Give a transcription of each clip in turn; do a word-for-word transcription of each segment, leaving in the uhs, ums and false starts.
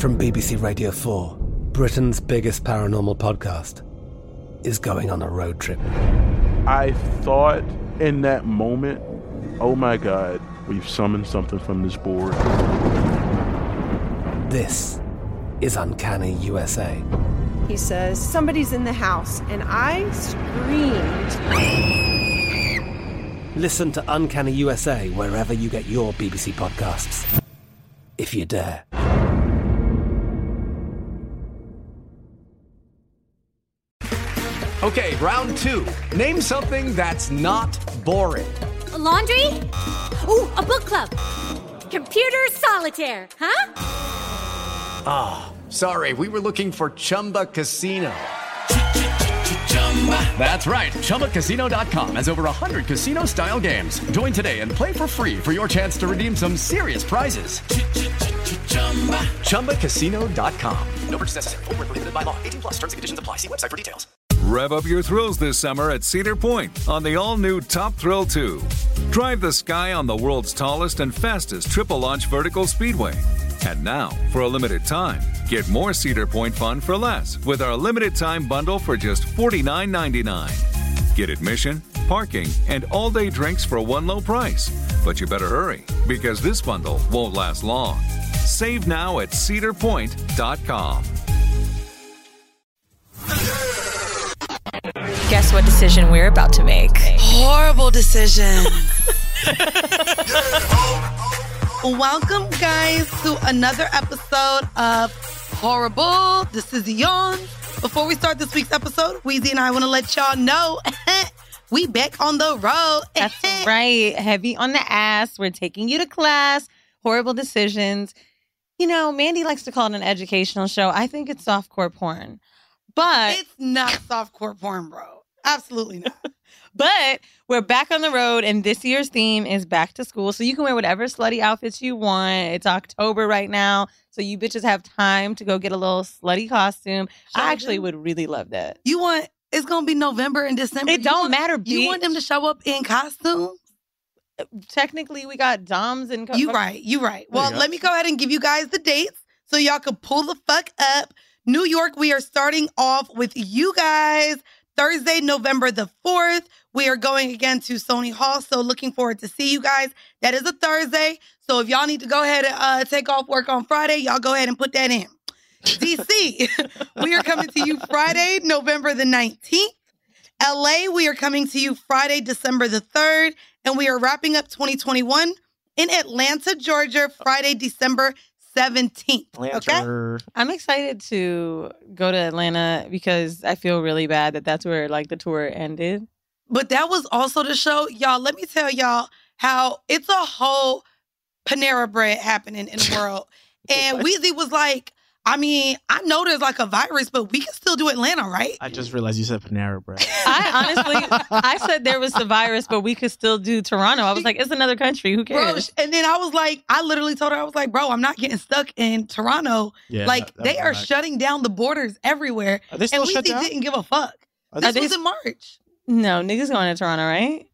From B B C Radio four, Britain's biggest paranormal podcast is going on a road trip. I thought in that moment, oh my God, we've summoned something from this board. This is Uncanny U S A. He says, somebody's in the house, and I screamed. Listen to Uncanny U S A wherever you get your B B C podcasts, if you dare. Okay, round two. Name something that's not boring. A laundry? Ooh, a book club. Computer solitaire, huh? Ah, oh, sorry, we were looking for Chumba Casino. That's right, Chumba Casino dot com has over one hundred casino-style games. Join today and play for free for your chance to redeem some serious prizes. Chumba Casino dot com. No purchase necessary. Void where prohibited by law. eighteen plus. Terms and conditions apply. See website for details. Rev up your thrills this summer at Cedar Point on the all-new Top Thrill two. Drive the sky on the world's tallest and fastest triple-launch vertical speedway. And now, for a limited time, get more Cedar Point fun for less with our limited-time bundle for just forty-nine ninety-nine. Get admission, parking, and all-day drinks for one low price. But you better hurry, because this bundle won't last long. Save now at cedar point dot com. Guess what decision we're about to make? Horrible decision. Welcome, guys, to another episode of Horrible Decisions. Before we start this week's episode, Weezy and I want to let y'all know we back on the road. That's right. Heavy on the ass. We're taking you to class. Horrible Decisions. You know, Mandy likes to call it an educational show. I think it's softcore porn. But it's not softcore porn, bro. Absolutely not. But we're back on the road, and this year's theme is back to school. So you can wear whatever slutty outfits you want. It's October right now, so you bitches have time to go get a little slutty costume. Show I actually them. would really love that. You want, it's going to be November and December. It you don't want, matter, bitch. You want them to show up in costumes? Technically, we got doms and... Co- you right, you right. Well, let me go ahead and give you guys the dates so y'all can pull the fuck up. New York, we are starting off with you guys. Thursday, November the fourth, we are going again to Sony Hall, so looking forward to see you guys. That is a Thursday, so if y'all need to go ahead and uh, take off work on Friday, y'all go ahead and put that in. D C, we are coming to you Friday, November the nineteenth. L A, we are coming to you Friday, December the third, and we are wrapping up twenty twenty-one in Atlanta, Georgia, Friday, December seventeenth. Okay? I'm excited to go to Atlanta because I feel really bad that that's where like the tour ended. But that was also the show. Y'all, let me tell y'all how it's a whole Panera Bread happening in the world. And Weezy was like, I mean, I know there's like a virus, but we can still do Atlanta, right? I just realized you said Panera Bread. I honestly, I said there was the virus, but we could still do Toronto. I was like, it's another country. Who cares? Bro, and then I was like, I literally told her, I was like, bro, I'm not getting stuck in Toronto. Yeah, like, that, that they are not... shutting down the borders everywhere. Are they still and shut Weezy down? didn't give a fuck. Are this they... was in March. No, niggas going to Toronto, right?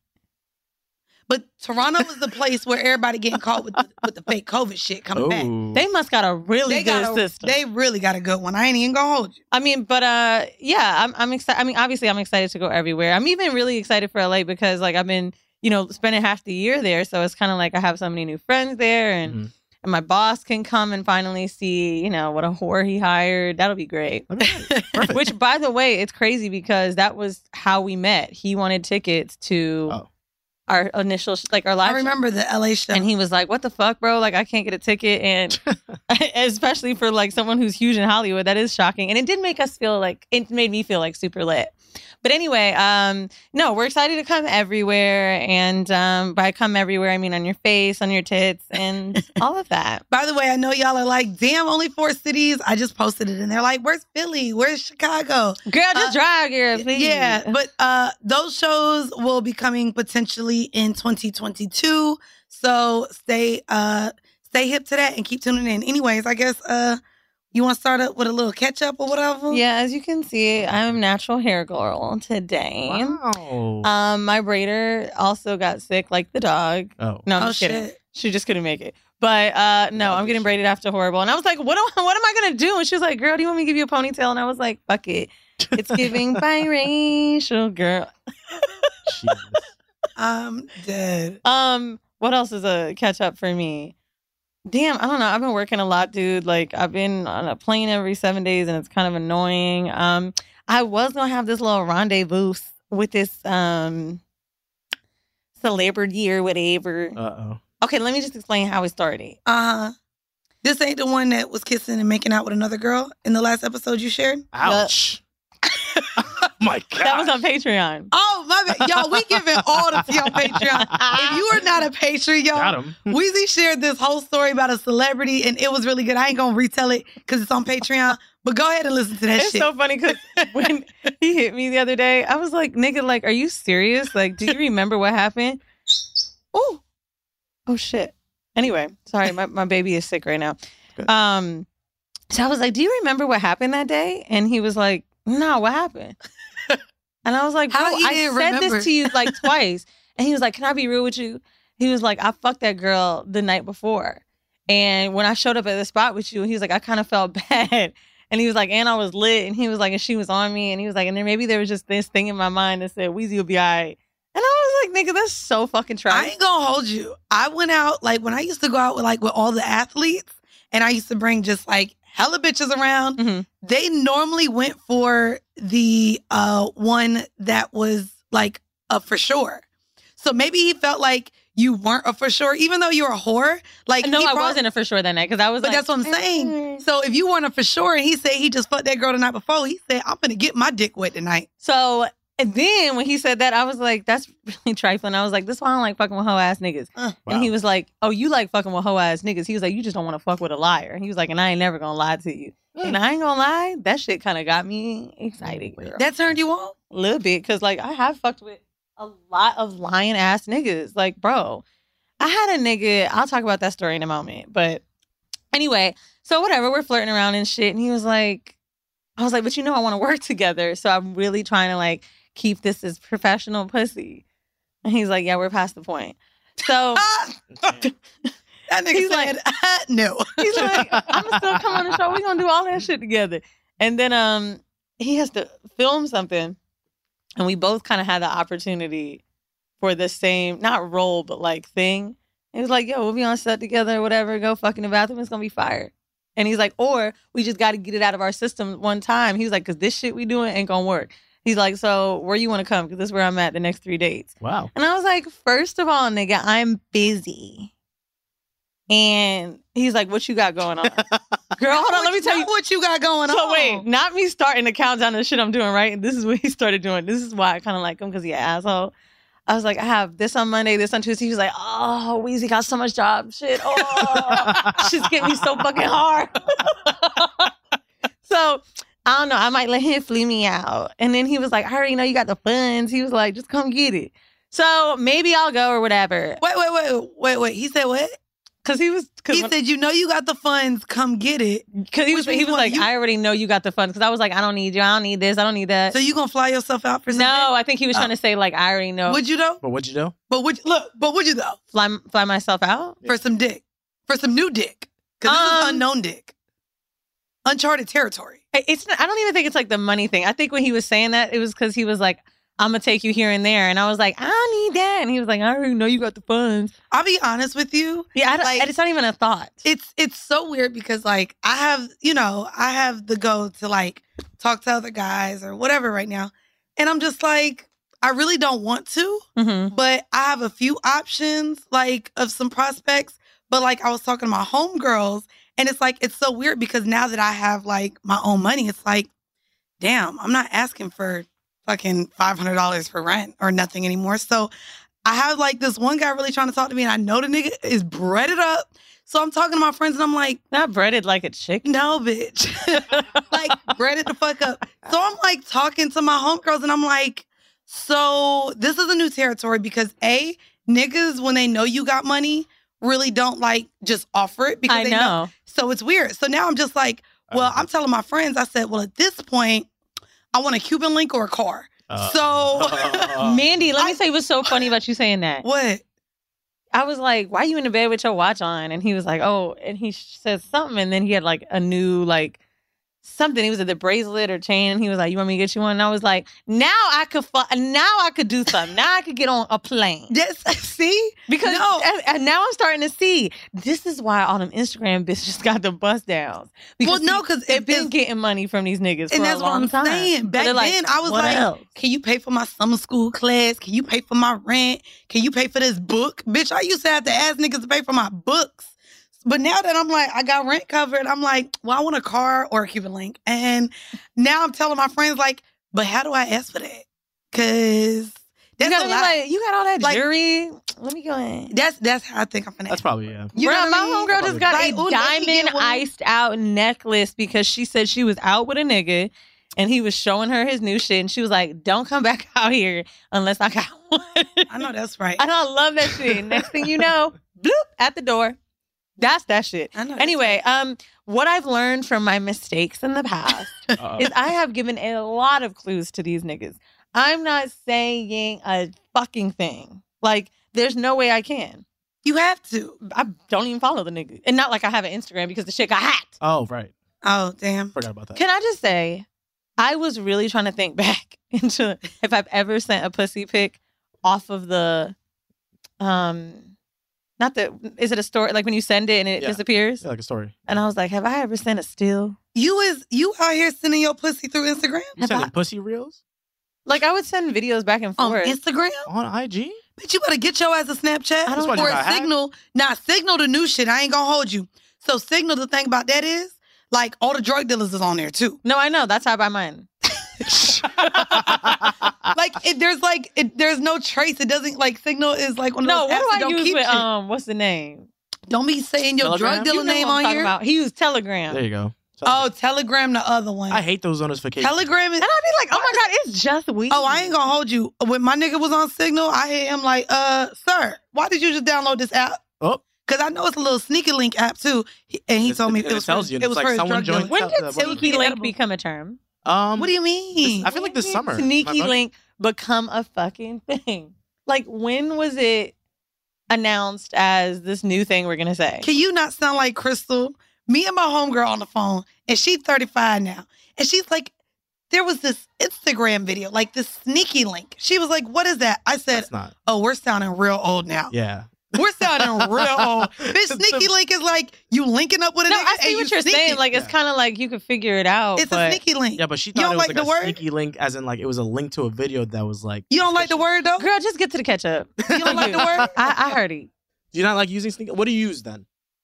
But Toronto is the place where everybody getting caught with the, with the fake COVID shit coming Ooh. back. They must got a really they good got a, system. They really got a good one. I ain't even gonna hold you. I mean, but uh, yeah, I'm I'm excited. I mean, obviously, I'm excited to go everywhere. I'm even really excited for L A because like I've been, you know, spending half the year there, so it's kind of like I have so many new friends there, and mm-hmm. and my boss can come and finally see, you know, what a whore he hired. That'll be great. Perfect. Which, by the way, it's crazy because that was how we met. He wanted tickets to. Oh. Our initial, like our live I remember show. the L A show. And he was like, what the fuck, bro? Like, I can't get a ticket. And especially for like someone who's huge in Hollywood, that is shocking. And it did make us feel like, it made me feel like super lit. But anyway, um, no, we're excited to come everywhere. And um, by come everywhere, I mean on your face, on your tits, and all of that. By the way, I know y'all are like, damn, only four cities. I just posted it and they're like, where's Philly? Where's Chicago? Girl, just uh, drive here, please. Yeah, but uh, those shows will be coming potentially in twenty twenty-two. So stay uh, stay hip to that and keep tuning in. Anyways, I guess... Uh, You want to start up with a little catch up or whatever? Yeah, as you can see, I'm a natural hair girl today. Wow. Um, my braider also got sick like the dog. Oh, no, I'm oh just kidding. shit. She just couldn't make it. But uh, no, I'm getting braided after horrible. And I was like, what, am- what am I going to do? And she was like, girl, do you want me to give you a ponytail? And I was like, fuck it. It's giving biracial, girl. Jesus. I'm dead. Um, what else is a catch up for me? Damn, I don't know. I've been working a lot, dude. Like, I've been on a plane every seven days, and it's kind of annoying. Um, I was gonna have this little rendezvous with this um celebrity or whatever. Uh oh. Okay, let me just explain how it started. Uh-huh. This ain't the one that was kissing and making out with another girl in the last episode you shared? Ouch. Oh my God. That was on Patreon. Oh, my bad. Y'all, we giving all the tea on Patreon. If you are not a patron, Got y'all, him. Weezy shared this whole story about a celebrity, and it was really good. I ain't going to retell it because it's on Patreon, but go ahead and listen to that It's shit. so funny because when he hit me the other day, I was like, nigga, like, are you serious? Like, do you remember what happened? Oh, oh shit. Anyway, sorry, my, my baby is sick right now. Um, so I was like, do you remember what happened that day? And he was like, no, what happened? And I was like, bro, How he I didn't said remember? this to you like twice. And he was like, can I be real with you? He was like, I fucked that girl the night before. And when I showed up at the spot with you, he was like, I kind of felt bad. And he was like, and I was lit. And he was like, and she was on me. And he was like, and then maybe there was just this thing in my mind that said, Weezy will be all right. And I was like, nigga, that's so fucking trash. I ain't gonna hold you. I went out, like, when I used to go out with, like, with all the athletes, and I used to bring just, like, hella bitches around, Mhm. they normally went for the uh one that was, like, a for sure. So maybe he felt like you weren't a for sure, even though you're a whore. Like, No, he I prob- wasn't a for sure that night because I was But like, that's what I'm saying. So if you weren't a for sure, and he said he just fucked that girl the night before, he said, I'm gonna get my dick wet tonight. So, and then when he said that, I was like, that's really trifling. I was like, this is why I don't like fucking with hoe ass niggas. Uh, And he was like, oh, you like fucking with hoe ass niggas. He was like, you just don't want to fuck with a liar. And he was like, and I ain't never gonna lie to you. And I ain't gonna lie, that shit kind of got me excited, girl. That turned you on? A little bit, because like I have fucked with a lot of lying ass niggas. Like, bro, I had a nigga, I'll talk about that story in a moment. But anyway, so whatever, we're flirting around and shit. And he was like, I was like, but you know I want to work together. So I'm really trying to like keep this as professional pussy. And he's like, yeah, we're past the point. So That nigga He's said, like- no. he's like, I'm gonna still come on the show. We're gonna do all that shit together. And then um he has to film something. And we both kind of had the opportunity for the same, not role, but like thing. He was like, yo, we'll be on set together, whatever, go fuck in the bathroom, it's gonna be fire. And he's like, or we just gotta get it out of our system one time. He was like, cause this shit we doing ain't gonna work. He's like, so where you wanna come? Cause this is where I'm at the next three dates. Wow. And I was like, first of all, nigga, I'm busy. And he's like, what you got going on? Girl, hold on, let me tell you. what you got going So on. wait, not me starting to count down the shit I'm doing, right? This is what he started doing. This is why I kind of like him, because he an asshole. I was like, I have this on Monday, this on Tuesday. He was like, oh, Weezy got so much job shit. Oh, shit's getting me so fucking hard. So I don't know. I might let him flee me out. And then he was like, I already know you got the funds. He was like, just come get it. So maybe I'll go or whatever. Wait, wait, wait, wait, wait. He said what? Cause he was, cause He when- said, you know you got the funds, come get it. Cause he was, Which he means was what, like, you- I already know you got the funds. Cause I was like, I don't need you. I don't need this. I don't need that. So you gonna fly yourself out for something? No, I think he was Oh. trying to say like, I already know. Would you though? But what'd you do? But would you, look, but would you though? fly fly myself out? For some dick. For some new dick. Because this is Um, unknown dick. Uncharted territory. I- It's. not- I don't even think it's like the money thing. I think when he was saying that, it was because he was like, I'm gonna take you here and there, and I was like, I don't need that, and he was like, I already know you got the funds. I'll be honest with you. Yeah, I don't, Like- it's not even a thought. It's it's so weird because like I have, you know, I have the go to like talk to other guys or whatever right now. And I'm just like, I really don't want to, Mm-hmm. but I have a few options like of some prospects. But like I was talking to my homegirls, and it's like it's so weird because now that I have like my own money, it's like, damn, I'm not asking for fucking five hundred dollars for rent or nothing anymore. So I have like this one guy really trying to talk to me, and I know the nigga is breaded up. So I'm talking to my friends, and I'm like, Not breaded like a chick. no, bitch. Like, breaded the fuck up. So I'm like talking to my homegirls, and I'm like, so this is a new territory because A, niggas, when they know you got money, really don't like just offer it because I they know. So it's weird. So now I'm just like, well, I'm telling my friends, I said, well, at this point, I want a Cuban link or a car. Uh, so Mandy, let me tell you what's so funny about you saying that. what? I was like, why are you in the bed with your watch on? And he was like, oh, and he said something. And then he had like a new, like, something. He was at the bracelet or chain. And he was like, you want me to get you one? And I was like, now I could, fu- now I could do something. Now I could get on a plane. Yes, see? Because No. and, and now I'm starting to see, this is why all them Instagram bitches got the bust downs. Because Well, no, see, 'cause they've it- been it's- getting money from these niggas for And a that's what long I'm time. saying. So Back they're like, then, I was what like, else? can you pay for my summer school class? Can you pay for my rent? Can you pay for this book? Bitch, I used to have to ask niggas to pay for my books. But now that I'm like, I got rent covered, I'm like, well, I want a car or a Cuban Link. And now I'm telling my friends, like, but how do I ask for that? Because that's you got a me lot. like, you got all that Like- jewelry. Let me go in. That's that's how I think I'm finna That's ask. probably, yeah. You know Bruh, what my I mean? homegirl just got Like, a ooh, let me diamond get one. iced out necklace because she said she was out with a nigga and he was showing her his new shit. And she was like, don't come back out here unless I got one. I know that's right. And I love that shit. Next thing you know, bloop, at the door. That's that shit. I know that's Anyway, um, what I've learned from my mistakes in the past Uh-oh. is I have given a lot of clues to these niggas. I'm not saying a fucking thing. Like, there's no way I can. You have to. I don't even follow the nigga. And not like I have an Instagram because the shit got hacked. Oh, right. Oh, damn. Forgot about that. Can I just say, I was really trying to think back into if I've ever sent a pussy pic off of the, um, not the, is it a story? Like when you send it and it Yeah. disappears? Yeah, like a story. And I was like, have I ever sent a still? You is you out here sending your pussy through Instagram? You Have sending I- pussy reels Like I would send videos back and On forth. Instagram? on I G? Bitch, you better get your ass a Snapchat I don't- or That's why you a got hacked? Signal. Nah, Signal the new shit. I ain't gonna hold you. So Signal, the thing about that is, like, all the drug dealers is on there too. No, I know. That's how I buy mine. Like, it, there's like, it, there's no trace. It doesn't like Signal is like one of No, those what apps do that I don't use keep with, shit. um, what's the name? Don't be saying your Telegram? drug dealer You know name what I'm on talking here. about. He used Telegram. There you go. Oh, Telegram, the other one. I hate those notifications. Telegram is. And I'd be like, oh my God, it's just weed. Oh, I ain't gonna hold you. When my nigga was on Signal, I hit him like, uh, sir, why did you just download this app? Oh, Because I know it's a little sneaky link app too. He- And he It's- told me it- it it was tells for, you. it It's was like for his someone drug joined- dealing. When did Uh, what- sneaky link become a term? um, What do you mean? I feel like this When summer. did Sneaky My bud- link become a fucking thing. Like, when was it announced as this new thing we're gonna say? Can you not sound like Crystal? Me and my homegirl on the phone, and she's thirty-five now. And she's like, there was this Instagram video, like this sneaky link. She was like, what is that? I said, That's not. oh, we're sounding real old now. Yeah. We're sounding real old. Bitch, sneaky link is like you linking up with a No, nigga I see and what you you're sneaking. saying. Like, it's Yeah. kind of like you could figure it out. It's but a sneaky link. Yeah, but she You thought don't it was like like, the a word? sneaky link, as in like it was a link to a video that was like. You don't like the word though? Girl, just get to the ketchup. You don't like the word? I, I heard it. Do you not like using sneaky? What do you use then?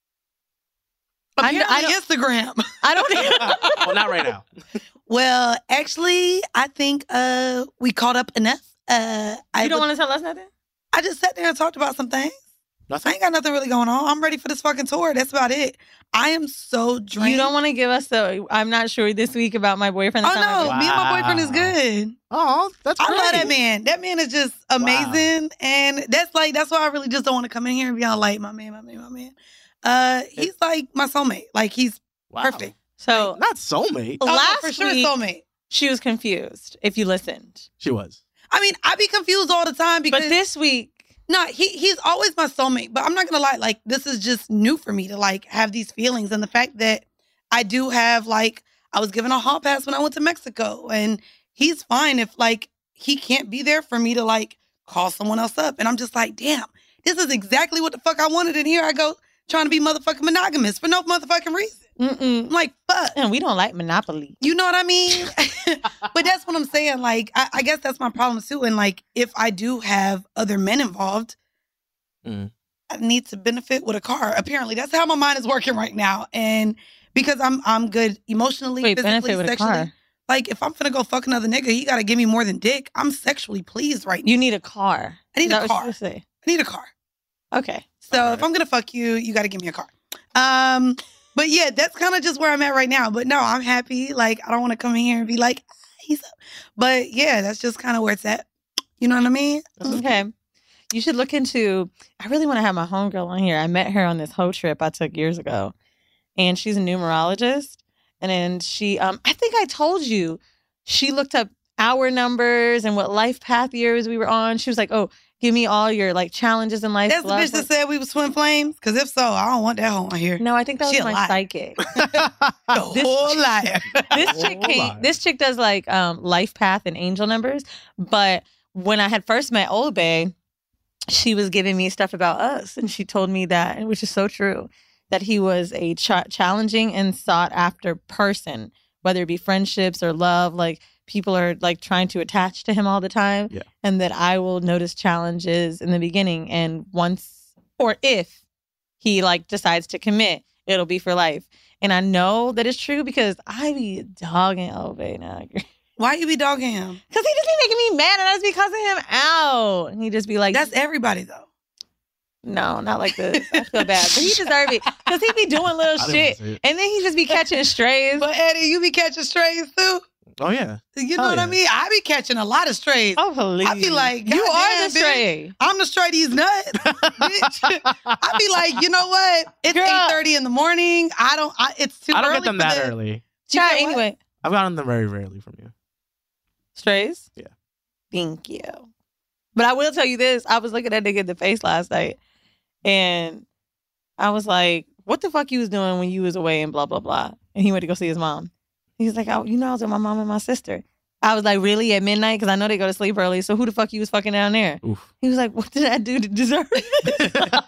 I kn- I Apparently Instagram. I don't. Well, not right now. Well, actually, I think uh we caught up enough. Uh I You don't would- want to tell us nothing? I just sat there and talked about some things. I Nothing. ain't got nothing really going on. I'm ready for this fucking tour. That's about it. I am so drained. You don't want to give us the. I'm not sure this week about my boyfriend. Oh That's not no, my me and my boyfriend is Wow. good. Oh, that's I great. love that man. That man is just amazing, and that's like that's why I really just don't want to come in here and be all like my man, my man, my man. Uh, he's like my soulmate. Like he's Wow. perfect. So Not soulmate. Oh, no, last for sure, week, soulmate. she was confused. If you listened, She was. I mean, I be confused all the time because but this week, no, he he's always my soulmate. But I'm not gonna lie, like this is just new for me to like have these feelings, and the fact that I do have like I was given a hall pass when I went to Mexico, and he's fine if like he can't be there for me to like call someone else up, and I'm just like, damn, this is exactly what the fuck I wanted, and here I go trying to be motherfucking monogamous for no motherfucking reason. mm-mm. I'm like, fuck. and we don't like Monopoly. You know what I mean? But that's what I'm saying. Like, I, I guess that's my problem too. And like, if I do have other men involved, Mm. I need to benefit with a car. Apparently, that's how my mind is working right now. And because I'm I'm good emotionally, Wait, physically, benefit with a sexually. car. Like, if I'm finna go fuck another nigga, he gotta give me more than dick. I'm sexually pleased right now. You need a car. I need Is that a what car. you say? I need a car. Okay. So All if right. I'm gonna fuck you, you gotta give me a car. Um, but yeah, that's kind of just where I'm at right now. But no, I'm happy. Like, I don't want to come in here and be like, ah, he's up. But yeah, that's just kind of where it's at. You know what I mean? Okay. You should look into. I really want to have my homegirl on here. I met her on this whole trip I took years ago, and she's a numerologist. And then she, um, I think I told you, she looked up our numbers and what life path years we were on. She was like, "Oh, give me all your like challenges in life. That's the love bitch that work. said we was twin flames? Because if so, I don't want that hoe on here. No, I think that She was a my liar. psychic. A whole liar. This chick came, this chick does like um life path and angel numbers. But when I had first met Old Bay, she was giving me stuff about us, and she told me that, which is so true, that he was a ch- challenging and sought after person, whether it be friendships or love. Like people are like trying to attach to him all the time, Yeah. and that I will notice challenges in the beginning, and once or if he like decides to commit, it'll be for life. And I know that it's true because I be dogging Old Bay now. Why you be dogging him? Because he just be making me mad and I just be cussing him out. And he just be like, That's everybody, though. no, not like this. I feel bad. But he deserve it. Because he be doing little I didn't shit. wanna say it. And then he just be catching strays. But Eddie, you be catching strays, too? Oh, yeah. You know Hell what I yeah. mean? I be catching a lot of strays. Oh, please. I be like, you are "Goddamn, the bitch. stray. I'm the straight these nuts, bitch. I be like, you know what? It's Girl. eight thirty in the morning. I don't. I, it's too I don't early get them for that this. early. You Try said what? anyway. I've gotten them very rarely from you. Strays? Yeah. Thank you. But I will tell you this. I was looking at nigga in the face last night. And I was like, what the fuck you was doing when you was away and blah, blah, blah. And he went to go see his mom. He was like, oh, you know, I was with my mom and my sister. I was like, really? At midnight? Because I know they go to sleep early. So who the fuck you was fucking down there? Oof. He was like, what did I do to deserve it?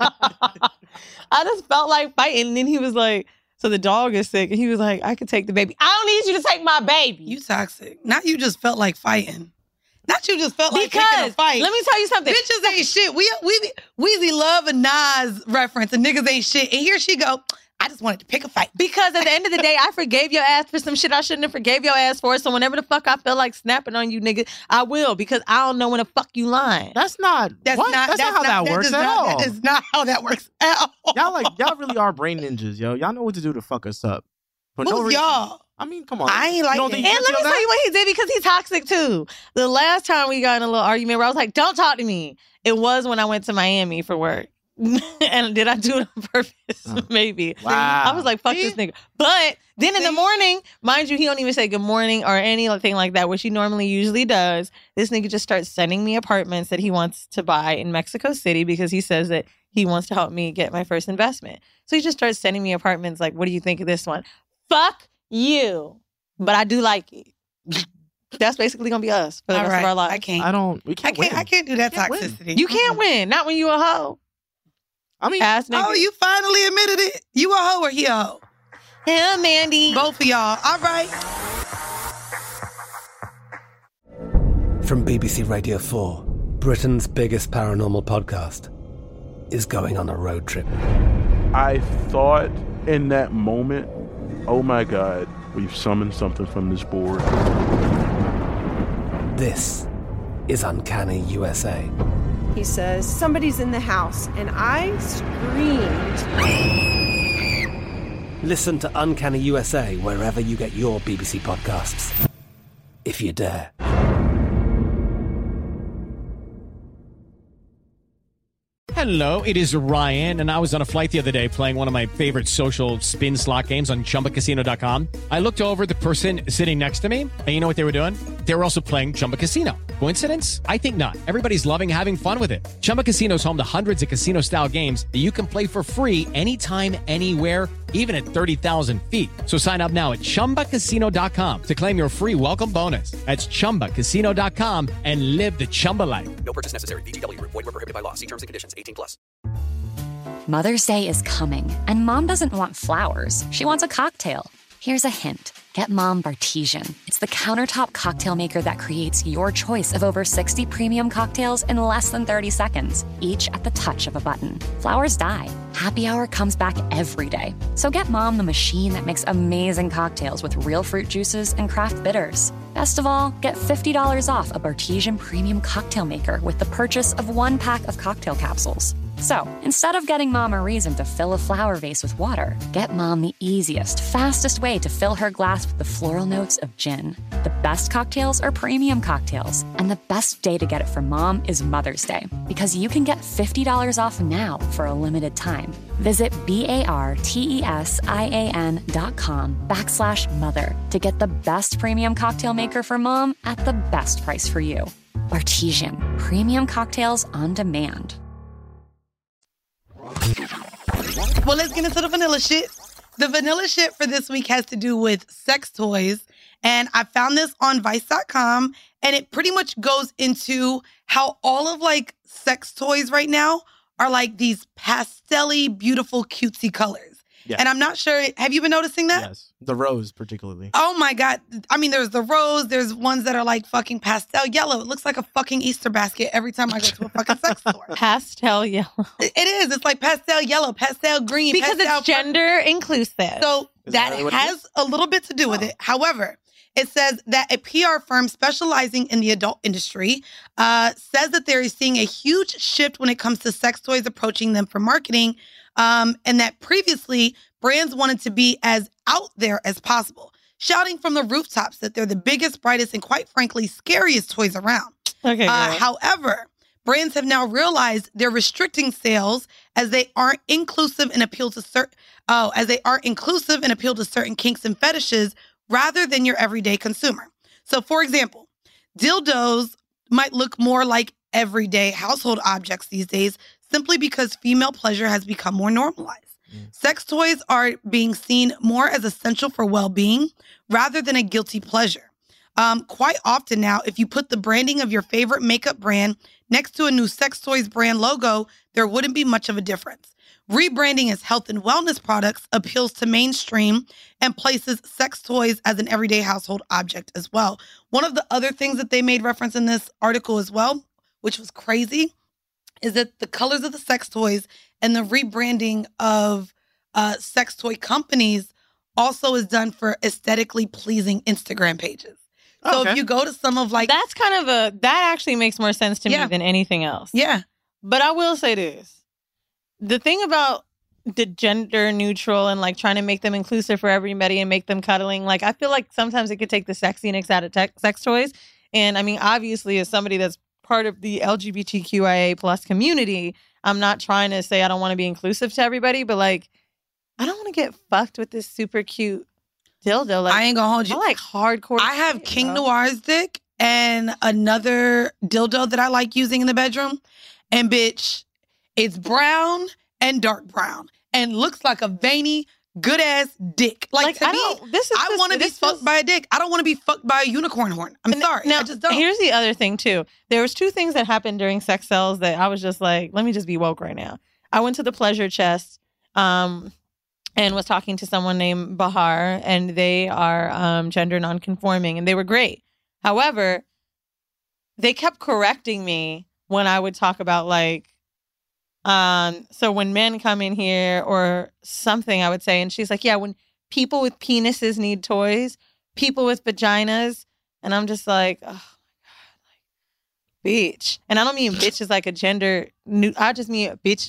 I just felt like fighting. And then he was like, so the dog is sick. And he was like, I could take the baby. I don't need you to take my baby. You toxic. Not you just felt like fighting. Not you just felt like picking because, a fight. let me tell you something. Bitches ain't shit. We we be- Weezy love a Nas reference and niggas ain't shit. And here she go. I just wanted to pick a fight. Because at the end of the day, I forgave your ass for some shit I shouldn't have forgave your ass for. So whenever the fuck I feel like snapping on you, nigga, I will. Because I don't know when the fuck you lying. That's not. That's what? not. That's, not how that, that works does at not, all. That is not how that works at all. Y'all like y'all really are brain ninjas, yo. Y'all know what to do to fuck us up. For Who's no reason. y'all? I mean, come on. I ain't like you don't that. think And you let me feel tell you what he did because he's toxic too. The last time we got in a little argument where I was like, don't talk to me. It was when I went to Miami for work. And did I do it on purpose? Uh, Maybe. wow. I was like, fuck this nigga. But then in the morning, mind you, he don't even say good morning or anything like that, which he normally usually does. This nigga just starts sending me apartments that he wants to buy in Mexico City because he says that he wants to help me get my first investment. So he just starts sending me apartments like, what do you think of this one? Fuck you. But I do like it. That's basically gonna be us for the All rest right. of our lives. I can't. I don't. We I can't. can't. win. I can't do that Can't win. toxicity. You can't win. Not when you a hoe. I mean, Ass nigga. Oh, you finally admitted it. You a hoe or he a hoe? Yeah, Mandy. Both of y'all. All right. From B B C Radio four, Britain's biggest paranormal podcast is going on a road trip. I thought in that moment, oh my God, we've summoned something from this board. This is Uncanny U S A. He says, somebody's in the house, and I screamed. Listen to Uncanny U S A wherever you get your B B C podcasts, if you dare. Hello, it is Ryan, and I was on a flight the other day playing one of my favorite social spin slot games on Chumba Casino dot com. I looked over at the person sitting next to me, and you know what they were doing? They were also playing Chumba Casino. Coincidence? I think not. Everybody's loving having fun with it. Chumba Casino is home to hundreds of casino-style games that you can play for free anytime, anywhere, even at thirty thousand feet. So sign up now at Chumba Casino dot com to claim your free welcome bonus. That's Chumba Casino dot com and live the Chumba life. No purchase necessary. V G W. Void where prohibited by law. See terms and conditions. eighteen plus. Mother's Day is coming, and Mom doesn't want flowers. She wants a cocktail. Here's a hint. Get Mom Bartesian. It's the countertop cocktail maker that creates your choice of over sixty premium cocktails in less than thirty seconds, each at the touch of a button. Flowers die. Happy Hour comes back every day. So get Mom the machine that makes amazing cocktails with real fruit juices and craft bitters. Best of all, get fifty dollars off a Bartesian premium cocktail maker with the purchase of one pack of cocktail capsules. So, instead of getting Mom a reason to fill a flower vase with water, get Mom the easiest, fastest way to fill her glass with the floral notes of gin. The best cocktails are premium cocktails, and the best day to get it for Mom is Mother's Day, because you can get fifty dollars off now for a limited time. Visit B-A-R-T-E-S-I-A-N dot com backslash mother to get the best premium cocktail maker for Mom at the best price for you. Bartesian, premium cocktails on demand. Well, let's get into the vanilla shit. The vanilla shit for this week has to do with sex toys. And I found this on Vice dot com, and it pretty much goes into how all of like sex toys right now are like these pastel-y, beautiful, cutesy colors. Yeah. And I'm not sure, have you been noticing that? Yes. The rose, particularly. Oh my God. I mean, there's the rose, there's ones that are like fucking pastel yellow. It looks like a fucking Easter basket every time I go to a fucking sex store. Pastel yellow. It is. It's like pastel yellow, pastel green. Because pastel it's gender inclusive. So Is that, that what it has is? a little bit to do with it. However, it says that a P R firm specializing in the adult industry uh, says that they're seeing a huge shift when it comes to sex toys approaching them for marketing, um, and that previously brands wanted to be as out there as possible, shouting from the rooftops that they're the biggest, brightest, and quite frankly, scariest toys around. Okay. Uh, girl. however, brands have now realized they're restricting sales as they aren't inclusive and appeal to certain oh, as they aren't inclusive and appeal to certain kinks and fetishes rather than your everyday consumer. So, for example, dildos might look more like everyday household objects these days simply because female pleasure has become more normalized. Mm. Sex toys are being seen more as essential for well-being rather than a guilty pleasure. Um, quite often now, if you put the branding of your favorite makeup brand next to a new sex toys brand logo, there wouldn't be much of a difference. Rebranding as health and wellness products appeals to mainstream and places sex toys as an everyday household object as well. One of the other things that they made reference in this article as well, which was crazy, is that the colors of the sex toys and the rebranding of uh, sex toy companies also is done for aesthetically pleasing Instagram pages. So Okay. if you go to some of like... That's kind of a, that actually makes more sense to Yeah. me than anything else. Yeah. But I will say this. The thing about the gender neutral and like trying to make them inclusive for everybody and make them cuddling, like I feel like sometimes it could take the sexiness out of tech, sex toys. And I mean, obviously, as somebody that's part of the L G B T Q I A plus community, I'm not trying to say I don't want to be inclusive to everybody, but like, I don't want to get fucked with this super cute dildo. Like, I ain't gonna hold you. I like hardcore. I have shit, King bro. Noir's dick and another dildo that I like using in the bedroom. And bitch, it's brown and dark brown and looks like a veiny, good ass dick. Like, Like, to I me, don't- this is I just- want to be this fucked feels- by a dick. I don't want to be fucked by a unicorn horn. I'm sorry. Now, I just don't. here's the other thing too. There was two things that happened during sex sales that I was just like, let me just be woke right now. I went to the Pleasure Chest um, and was talking to someone named Bahar, and they are um, gender nonconforming, and they were great. However, they kept correcting me when I would talk about like, um, so when men come in here or something, I would say, and she's like, yeah, when people with penises need toys, people with vaginas, and I'm just like, oh my God, like, bitch. And I don't mean bitch is like a gender new, I just mean bitch.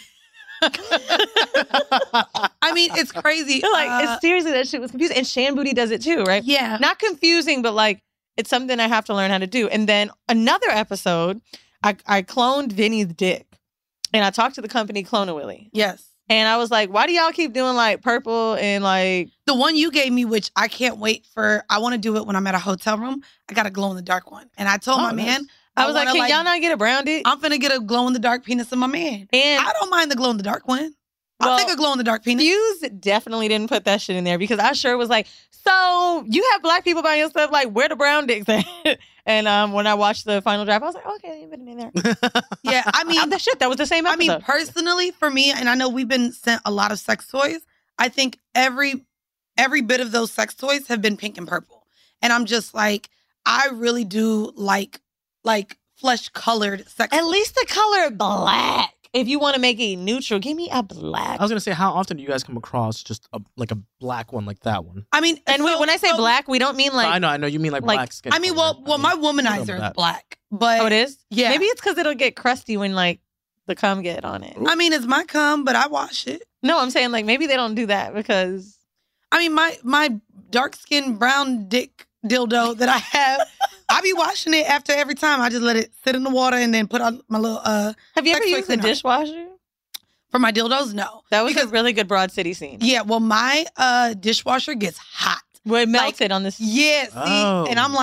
I mean, it's crazy. like, Uh, it's seriously, that shit was confusing. And Shan Booty does it too, right? Yeah. Not confusing, but like, it's something I have to learn how to do. And then another episode, I, I cloned Vinny's dick. And I talked to the company Clone-A-Willy. Yes. And I was like, why do y'all keep doing like purple and like... The one you gave me, which I can't wait for, I want to do it when I'm at a hotel room. I got a glow in the dark one. And I told Oh, my nice. man, I was like, wanna, can y'all not get a brown dick? I'm finna get a glow in the dark penis of my man. And I don't mind the glow in the dark one. I'll Well, take a glow in the dark penis. Fuse definitely didn't put that shit in there because I sure was like, so you have black people buying your stuff, like where the brown dicks at? And um, when I watched the final draft, I was like, okay, you put it in there. Yeah, I mean, that shit, that was the same I episode. mean, personally, for me, and I know we've been sent a lot of sex toys. I think every every bit of those sex toys have been pink and purple, and I'm just like, I really do like like flesh colored sex. At toys. least the color black. If you want to make it neutral, give me a black. I was gonna say, how often do you guys come across just a like a black one like that one? I mean, and we, so- when I say so- black, we don't mean like. I know, I know, you mean like, like- black skin. I mean, color. well, well, my womanizer is that. black, but Oh, it is? Yeah. Maybe it's because it'll get crusty when like the cum get on it. I mean, it's my cum, but I wash it. No, I'm saying like maybe they don't do that because. I mean, my my dark skinned brown dick dildo that I have, I be washing it after every time. I just let it sit in the water and then put on my little. uh Have you ever sex toy used a cleaner. dishwasher? For my dildos? No. That was Because- a really good Broad City scene. Yeah, well, my uh dishwasher gets hot. Where it melted on this. Yeah, see, Oh. and I'm like,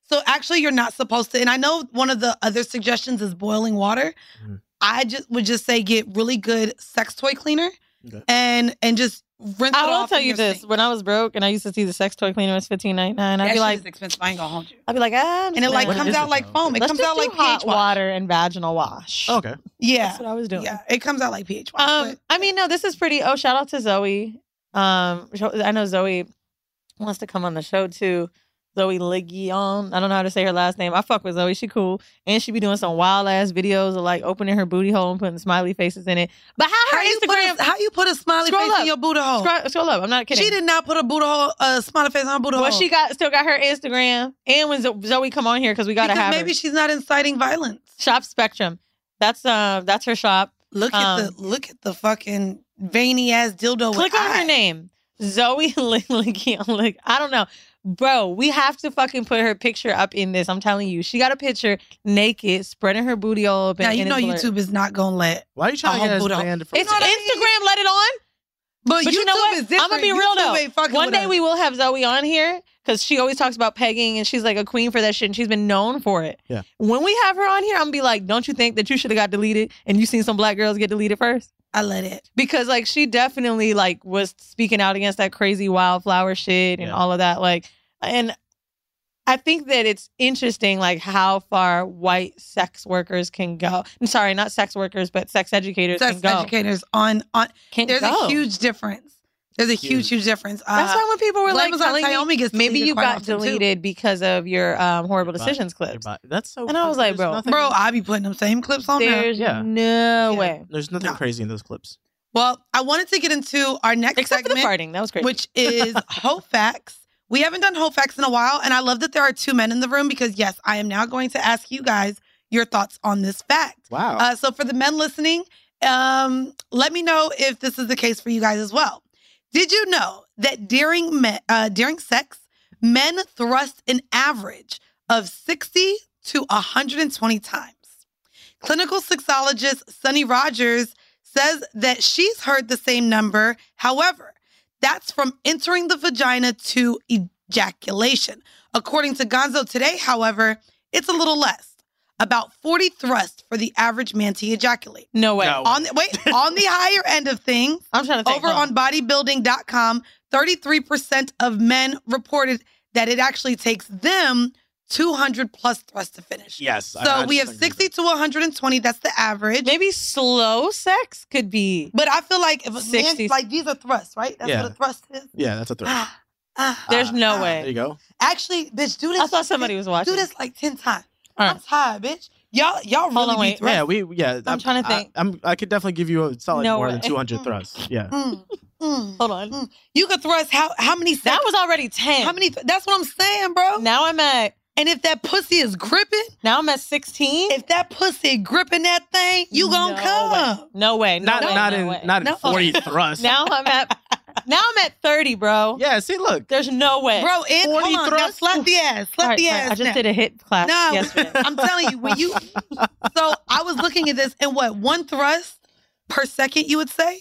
So actually, you're not supposed to. And I know one of the other suggestions is boiling water. Mm. I just would just say get really good sex toy cleaner Okay. and and just rinse I it will off. tell in you your this. sink. When I was broke and I used to see the sex toy cleaner was fifteen ninety-nine, I'd That be shit like, is expensive. I ain't gonna hold you. I'd be like, ah, I'm And it like just comes gonna- out like foam. It Let's comes just out like do hot pH wash. water and vaginal wash. Okay. Yeah, That's what I was doing. yeah. It comes out like pH wash. Um, but- I mean, no, this is pretty. Oh, shout out to Zoe. Um, I know Zoe wants to come on the show too. Zoe Ligion. I don't know how to say her last name. I fuck with Zoe. She cool, and she be doing some wild ass videos of like opening her booty hole and putting smiley faces in it. But how her How you, put Instagram? a, how you put a smiley Scroll face up. in your booty hole? Scroll, scroll up. I'm not kidding. She did not put a booty hole, a smiley face on her booty Well, hole. she got still got her Instagram, and when Zo- Zoe come on here because we gotta because have maybe her. she's not inciting violence. Shop Spectrum. That's uh that's her shop. Look at Um, the look at the fucking veiny ass dildo. Click with on her eyes. name, Zoe Ligion. Like, I don't know. Bro, we have to fucking put her picture up in this. I'm telling you. She got a picture naked, spreading her booty all open. Now you and know it's blurred. YouTube is not gonna let. Why are you trying a to get whole us booty hole- banned from It's You know what I mean? Instagram, let it on. But, But YouTube you know what? is different. I'm gonna be real YouTube though. ain't fucking One with day us. we will have Zoe on here because she always talks about pegging and she's like a queen for that shit and she's been known for it. Yeah. When we have her on here, I'm gonna be like, don't you think that you should have got deleted and you seen some black girls get deleted first? I let it. Because like she definitely like was speaking out against that crazy wildflower shit and Yeah. all of that. Like, and I think that it's interesting, like how far white sex workers can go. I'm sorry, not sex workers, but sex educators Sex can go. educators on on. Can There's go. a huge difference. There's a huge, huge difference. Uh, That's why when people were like Glamazon telling Tayomi me, gets maybe deleted you quite got often, too. deleted because of your um, horrible Your body- decisions your clips. body- That's so. And I was like, there's bro, nothing- bro, I be putting them same clips on there. There's Yeah. no Yeah. way. There's nothing No. crazy in those clips. Well, I wanted to get into our next Except for the segment, farting. That was crazy. which is Ho Facts. We haven't done Ho Facts in a while, and I love that there are two men in the room because, yes, I am now going to ask you guys your thoughts on this fact. Wow. Uh, so for the men listening, um, let me know if this is the case for you guys as well. Did you know that during me- uh, during sex, men thrust an average of sixty to one hundred twenty times? Clinical sexologist Sunny Rogers says that she's heard the same number. However, that's from entering the vagina to ejaculation. According to Gonzo Today, however, it's a little less, about forty thrusts for the average man to ejaculate. no way. No. On the, wait, on the higher end of things, I'm trying to think. over Hold on bodybuilding dot com, thirty-three percent of men reported that it actually takes them two hundred plus thrusts to finish. Yes. I- So I we have just agree with sixty to one hundred twenty. That's the average. maybe slow sex could be. But I feel like if a man, sixty. like these are thrusts, right? That's Yeah. what a thrust is. that. Yeah, that's a threat. Ah, ah. There's no ah. way. There you go. Actually, bitch, do this. I thought somebody was watching. Do this like ten times. All I'm right. tired, bitch. Y'all, y'all Hold really on, be wait. thrusting. Yeah, we. Yeah. I'm trying to think. I, I'm. I could definitely give you a solid No more way. than two hundred thrusts. Yeah. Mm, mm, Hold on. mm. You could thrust how how many? That was already ten. how many? That's what I'm saying, bro. Now I'm at. And if that pussy is gripping, Now I'm at sixteen. if that pussy gripping that thing, you gonna No come. way. No way. No Not. way. not no in. way. Not in No. forty thrusts. Now I'm at. Now I'm at thirty, bro. Yeah. See, look. There's no way. Bro, and hold forty on, now thrusts? slap the ass, slap All right, the sorry, ass. I just now. did a hit class No, yesterday. I'm telling you, when you. So I was looking at this, and what one thrust per second? You would say,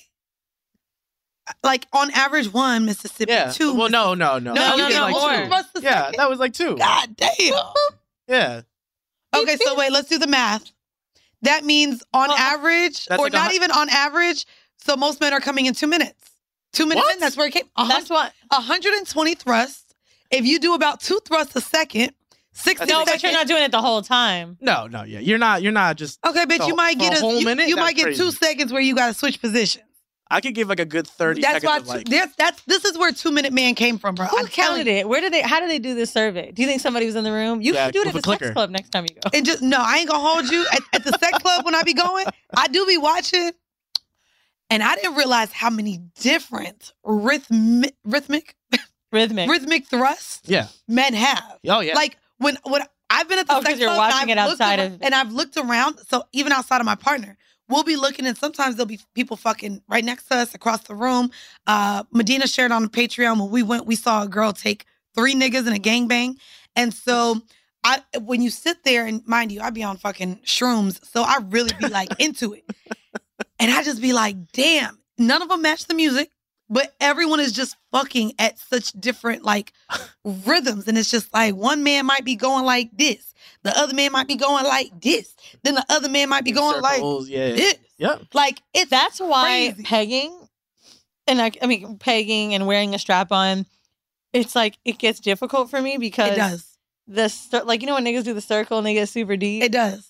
like on average, one Mississippi, Yeah. two. Well, no, no, no. no, I no, was you no, get getting no, one like more. two. thrust a Yeah, second. that was like two. God damn. Yeah. Okay, so wait, let's do the math. That means on Well, average, that's or like a not hu- even on average. So most men are coming in two minutes. Two minutes What? in, that's where it came. That's what. one hundred twenty thrusts. If you do about two thrusts a second, sixty No, seconds. but you're not doing it the whole time. No, no. Yeah. You're not. You're not just. Okay, bitch, So, you might for get a whole you, minute? you That's might get crazy. two seconds where you got to switch positions. I could give like a good thirty That's seconds. why of like. that's, that's this is where two minute man came from, bro. Who I'm telling counted you. it? Where did they? How did they do this survey? Do you think somebody was in the room? You Yeah, should do it at with the a sex clicker. club next time you go. And just no, I ain't gonna hold you at, at the sex club when I be going. I do be watching, and I didn't realize how many different rhythmic rhythmic Rhythmic. rhythmic thrusts Yeah. men have. Oh yeah. Like when when I've been at the Oh, 'cause sex you're club and watching I've it looked outside around- of- and I've looked around. So even outside of my partner, we'll be looking, and sometimes there'll be people fucking right next to us across the room. Uh, Medina shared on the Patreon when we went, we saw a girl take three niggas in a gangbang, and so I when you sit there and mind you, I be on fucking shrooms, so I really be like into it, and I just be like, damn, none of them match the music. but everyone is just fucking at such different like rhythms. And it's just like one man might be going like this. The other man might be going like this. Then the other man might be going Circles, like yeah. this. Yep. Like it's That's why crazy. pegging, and I, I mean, pegging and wearing a strap on, it's like, it gets difficult for me because It does. the, cir- like, you know, when niggas do the circle and they get super deep? It does.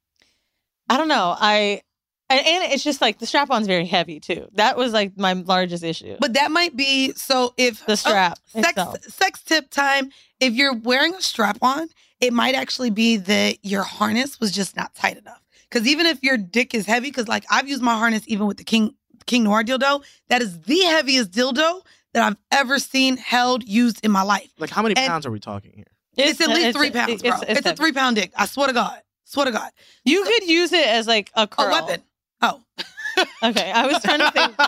I don't know. I, and, and it's just like the strap on's very heavy too. That was like my largest issue. But that might be, so if The strap oh, sex, itself. sex tip time, if you're wearing a strap on, it might actually be that your harness was just not tight enough. Because even if your dick is heavy, because like I've used my harness even with the King King Noir dildo, that is the heaviest dildo that I've ever seen held used in my life. Like, how many And pounds are we talking here? It's, at least it's- three pounds, bro. it's- It's, it's a heavy. three pound dick. I swear to God. Swear to God. You could use it as like a curl. A weapon. Oh. Okay, I was trying to think.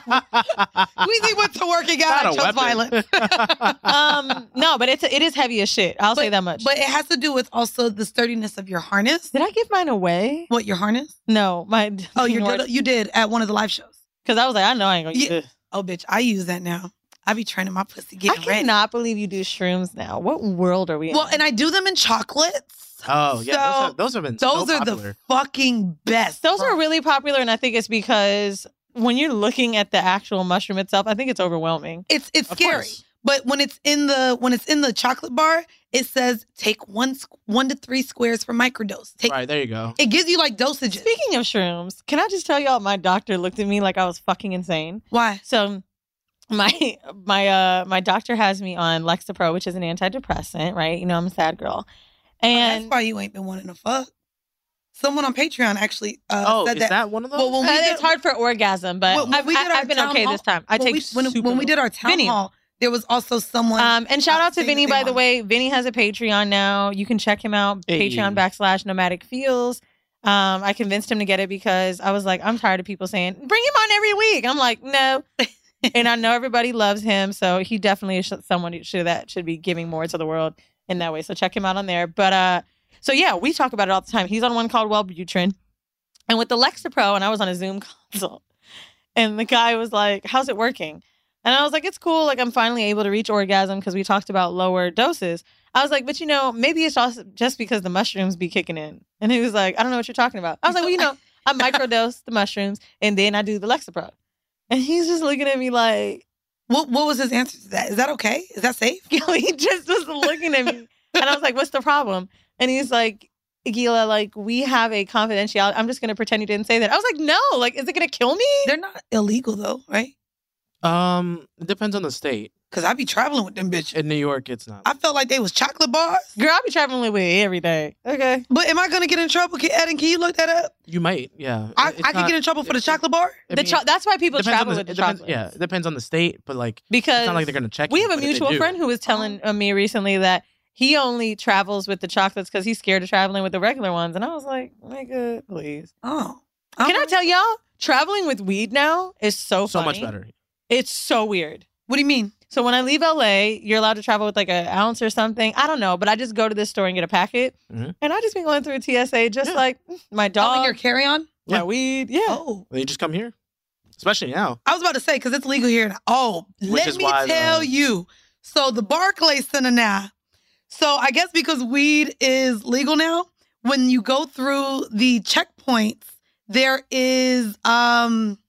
Weezy went to work and got Not a chose weapon. violence. um, no, but it's it is heavy as shit. I'll say that much. But it has to do with also the sturdiness of your harness. Did I give mine away? What, your harness? No, my. Oh, your dildo, you did at one of the live shows. Because I was like, I know I ain't gonna use Yeah. it. Oh, bitch, I use that now. I be training my pussy I getting ready. cannot believe you do shrooms now. What world are we in? Well, and I do them in chocolates. Oh, yeah. So, those, have, those have been so Those are popular. the fucking best. Those bro. are really popular, and I think it's because when you're looking at the actual mushroom itself, I think it's overwhelming. It's it's Of scary. course. But when it's in the when it's in the chocolate bar, it says take one squ- one to three squares for microdose. Take Right, there you go. It gives you like dosages. Speaking of shrooms, can I just tell y'all my doctor looked at me like I was fucking insane? Why? So my my uh my doctor has me on Lexapro, which is an antidepressant, right? You know, I'm a sad girl. And That's why you ain't been wanting to fuck. Someone on Patreon actually uh, Oh, said is that. that one of those? Well, when we Uh, did, it's hard for orgasm, but well, when I've, we did I- our I've been town okay hall- this time. I when take we, when, super when we did our town Vinny. hall, there was also someone. Um, and shout uh, out to saying Vinny, that they by the want- way. Vinny has a Patreon now. You can check him out. Hey. Patreon backslash nomadic feels. Um, I convinced him to get it because I was like, I'm tired of people saying, bring him on every week. I'm like, no. And I know everybody loves him. So he definitely is someone who should, that should be giving more to the world in that way. So check him out on there. But uh, so yeah, we talk about it all the time. He's on one called Wellbutrin. And with the Lexapro, and I was on a Zoom consult. And the guy was like, how's it working? And I was like, it's cool. Like, I'm finally able to reach orgasm because we talked about lower doses. I was like, but you know, maybe it's just, just because the mushrooms be kicking in. And he was like, I don't know what you're talking about. I was like, well, you know, I microdose the mushrooms and then I do the Lexapro. And he's just looking at me like, What what was his answer to that? Is that okay? Is that safe? he just was looking at me. And I was like, what's the problem? And he's like, Gila, like, we have a confidentiality. I'm just going to pretend you didn't say that. I was like, no, like, is it going to kill me? They're not illegal though, right? Um, it depends on the state. Because I be traveling with them bitches. In New York, it's not. I felt like they was chocolate bars. Girl, I be traveling with everything. Okay. But am I going to get in trouble? Can, Eden, can you look that up? You might, yeah. I, It's I could not- get in trouble for the chocolate bar? I The mean, cho- that's why people depends on travel the- with the it depends- chocolate. Yeah, it depends on the state, but like, Because it's not like they're gonna check. we you, have a but if they mutual do- friend who was telling uh, me recently that he only travels with the chocolates because he's scared of traveling with the regular ones. And I was like, nigga, please. Oh. Can I tell y'all, traveling with weed now is so so funny. much better. It's so weird. What do you mean? So when I leave L A, you're allowed to travel with like an ounce or something. I don't know, but I just go to this store and get a packet. Mhm. And I just been going through T S A just Yeah. like mm, my Oh, dog, in your carry-on? my Yeah. weed. Yeah. Oh. They just come here, especially now. I was about to say, because it's legal here. Now. Oh, Which let is me why, tell uh, you. So the Barclays Center now. So I guess because weed is legal now, when you go through the checkpoints, there is um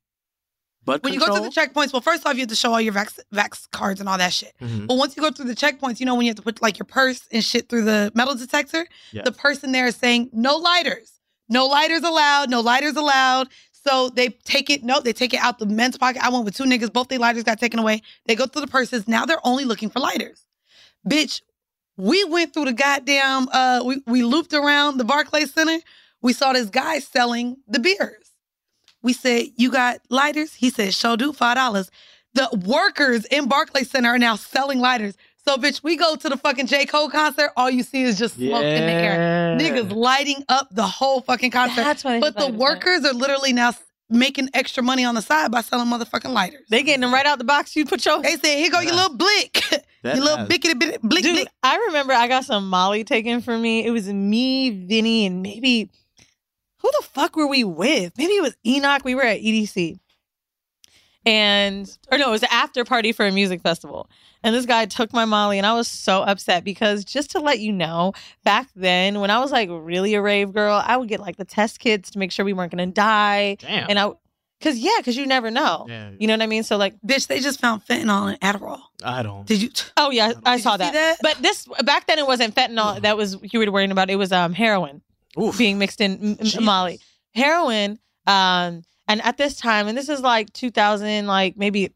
But when you control, go through the checkpoints. Well, first off, you have to show all your vax vax cards and all that shit. Mhm. But once you go through the checkpoints, you know when you have to put like your purse and shit through the metal detector. Yes. The person there is saying no lighters, no lighters allowed, no lighters allowed. So they take it, no, they take it out the men's pocket. I went with two niggas, both their lighters got taken away. They go through the purses. Now they're only looking for lighters. Bitch, we went through the goddamn, uh, we, we looped around the Barclays Center. We saw this guy selling the beers. We said, you got lighters? He said, sure do, five dollars. The workers in Barclays Center are now selling lighters. So, bitch, we go to the fucking J. Cole concert. All you see is just smoke in the air. Yeah. Niggas lighting up the whole fucking concert. That's why they But should the light it up. workers are literally now s- making extra money on the side by selling motherfucking lighters. They getting them right out the box. You put your They say, here go your little blick. That your little has- blickety bit blick Dude, blick. I remember I got some Molly taken from me. It was me, Vinny, and maybe who the fuck were we with? Maybe it was Enoch. We were at E D C. And, or no, it was an after party for a music festival. And this guy took my Molly, and I was so upset because just to let you know, back then when I was like really a rave girl, I would get like the test kits to make sure we weren't going to die. Damn. And I, cause yeah, cause you never know. Yeah. You know what I mean? So like, Bitch, they just found fentanyl and Adderall. I don't. Did you? oh yeah, I saw you see that. that? But this, back then it wasn't fentanyl that was, you were worrying about. It was um heroin Oof. being mixed in m- Jesus. Molly. Heroin, um, and at this time, and this is like two thousand, like maybe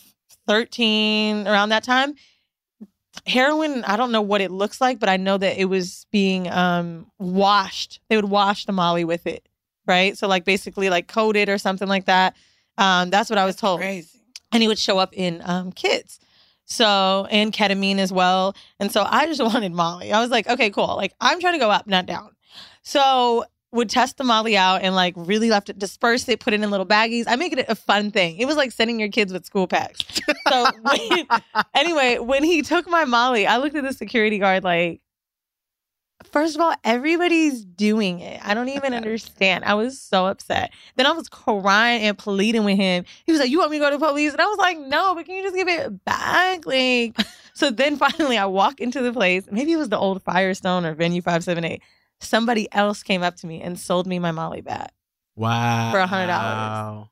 thirteen, around that time, heroin, I don't know what it looks like, but I know that it was being um, washed. They would wash the Molly with it, right? So like basically like coated or something like that. Um, that's what I was told. Crazy. And it would show up in um, kids. So, and ketamine as well. And so I just wanted Molly. I was like, okay, cool. Like I'm trying to go up, not down. So would test the Molly out and like really left it, disperse it, put it in little baggies. I make it a fun thing. It was like sending your kids with school packs. So when, anyway, when he took my Molly, I looked at the security guard like, first of all, everybody's doing it. I don't even understand. I was so upset. Then I was crying and pleading with him. He was like, you want me to go to the police? And I was like, no, but can you just give it back? Like, so then finally I walk into the place. Maybe it was the old Firestone or Venue five seven eight. Somebody else came up to me and sold me my Molly back. Wow. For a hundred dollars.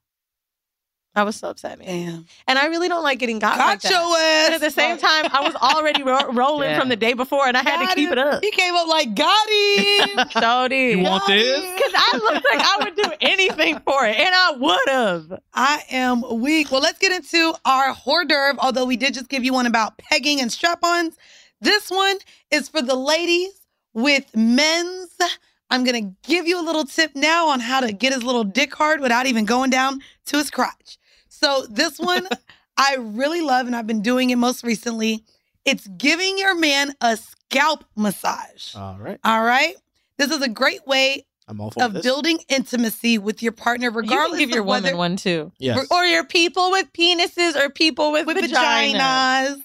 I was so upset, man. Damn. And I really don't like getting got, Got like that. your ass. But at the same time, I was already ro- rolling Yeah. from the day before, and I had Got to keep him. it up. He came up like, got him. So did. You want this? Because I looked like I would do anything for it, and I would have. I am weak. Well, let's get into our hors d'oeuvre, although we did just give you one about pegging and strap-ons. This one is for the ladies with men's. I'm going to give you a little tip now on how to get his little dick hard without even going down to his crotch. So this one I really love, and I've been doing it most recently. It's giving your man a scalp massage. All right. All right? This is a great way I'm all for of this. building intimacy with your partner, You regardless can give your of whether woman one, too. Yes. Or your people with penises or people with, with vaginas. vaginas.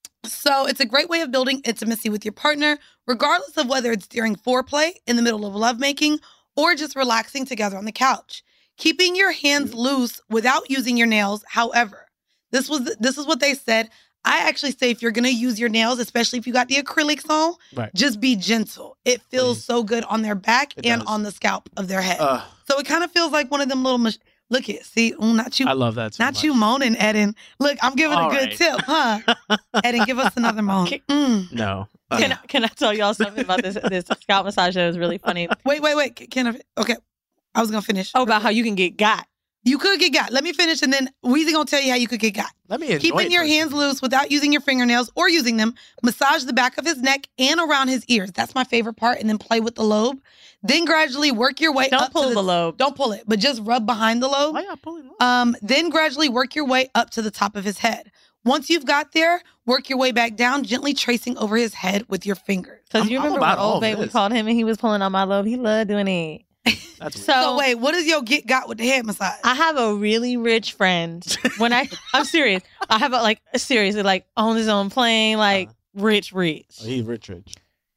So it's a great way of building intimacy with your partner, regardless of whether it's during foreplay, in the middle of lovemaking, or just relaxing together on the couch. Keeping your hands loose without using your nails, however. This was this is what they said. I actually say if you're going to use your nails, especially if you got the acrylics on, Right. just be gentle. It feels Please. so good on their back It and does. on the scalp of their head. Uh, So it kind of feels like one of them little, mach- look it, see, oh, not you. I love that so Not much. you moaning, Eden. Look, I'm giving All a good right. tip, huh? Eden, give us another moan. Mm. No. Can, I, can I tell y'all something about this this scalp massage that was really funny? Wait, wait, wait. Can I? Okay, I was gonna finish. Oh, about how you can get got. You could get got. Let me finish, and then Weezy gonna tell you how you could get got. Let me enjoy Keeping it your first. hands loose without using your fingernails or using them. Massage the back of his neck and around his ears. That's my favorite part. And then play with the lobe. Then gradually work your way Don't up pull to the lobe. Don't pull it, but just rub behind the lobe. Why y'all pulling up? Um, then gradually work your way up to the top of his head. Once you've got there, work your way back down, gently tracing over his head with your fingers. Because I'm- you I'm remember about when all old babe we this. called him and he was pulling on my lobe. He loved doing it. That's weird. So, So wait, what is your get got with the head massage? I have a really rich friend. When I, I'm serious. I have a, like seriously like owns his own plane, like rich, rich. Oh, he's rich, rich.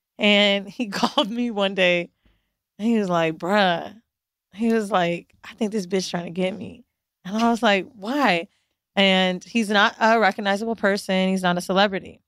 And he called me one day and he was like, bruh, he was like, I think this bitch trying to get me. And I was like, why? And he's not a recognizable person. He's not a celebrity.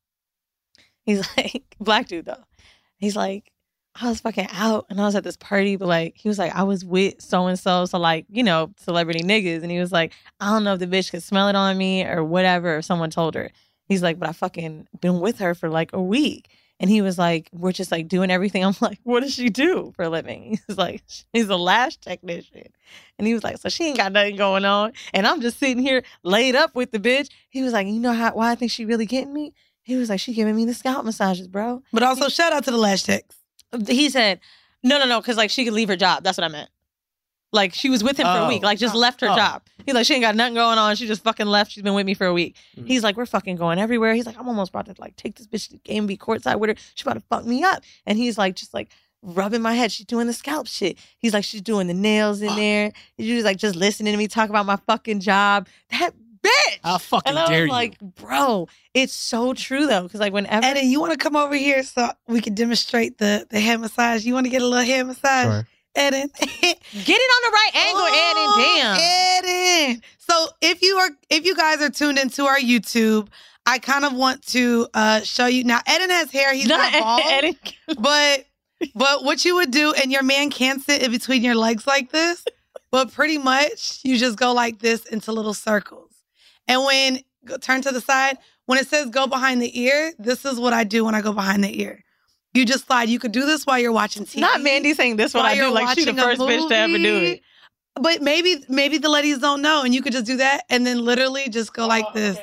He's like, black dude though. He's like, I was fucking out and I was at this party, but like, he was like, I was with so-and-so. So like, you know, celebrity niggas. And he was like, I don't know if the bitch could smell it on me or whatever, if someone told her. He's like, but I fucking been with her for like a week. And he was like, we're just like doing everything. I'm like, what does she do for a living? He's like, he's a lash technician. And he was like, so she ain't got nothing going on. And I'm just sitting here laid up with the bitch. He was like, you know how why I think she really getting me? He was like, she giving me the scalp massages, bro. But also shout out to the lash techs. He said, no, no, no, because like she could leave her job. That's what I meant. Like she was with him for a Oh. week, like just Oh. left her Oh. job. He's like, she ain't got nothing going on. She just fucking left. She's been with me for a week. Mhm. He's like, we're fucking going everywhere. He's like, I'm almost about to like take this bitch to the game, be courtside with her. She's about to fuck me up. And he's like, just like rubbing my head. She's doing the scalp shit. He's like, she's doing the nails in there. He was like, just listening to me talk about my fucking job. That bitch. How fucking And I dare was you? like, bro, it's so true though. Because like whenever Eddie, you want to come over here so we can demonstrate the, the head massage? You want to get a little head massage? Sure. Eden. Get it on the right angle, oh, Eden. Damn. Eden. So if you are, if you guys are tuned into our YouTube, I kind of want to uh, show you. Now, Eden has hair. He's not, not bald. Eden. But, but what you would do, and your man can sit in between your legs like this, but pretty much you just go like this into little circles. And when, go, turn to the side, when it says go behind the ear, this is what I do when I go behind the ear. You just slide. You could do this while you're watching T V. Not Mandy saying this what I do, like she's the first bitch to ever do it. But maybe maybe the ladies don't know, and you could just do that, and then literally just go like this.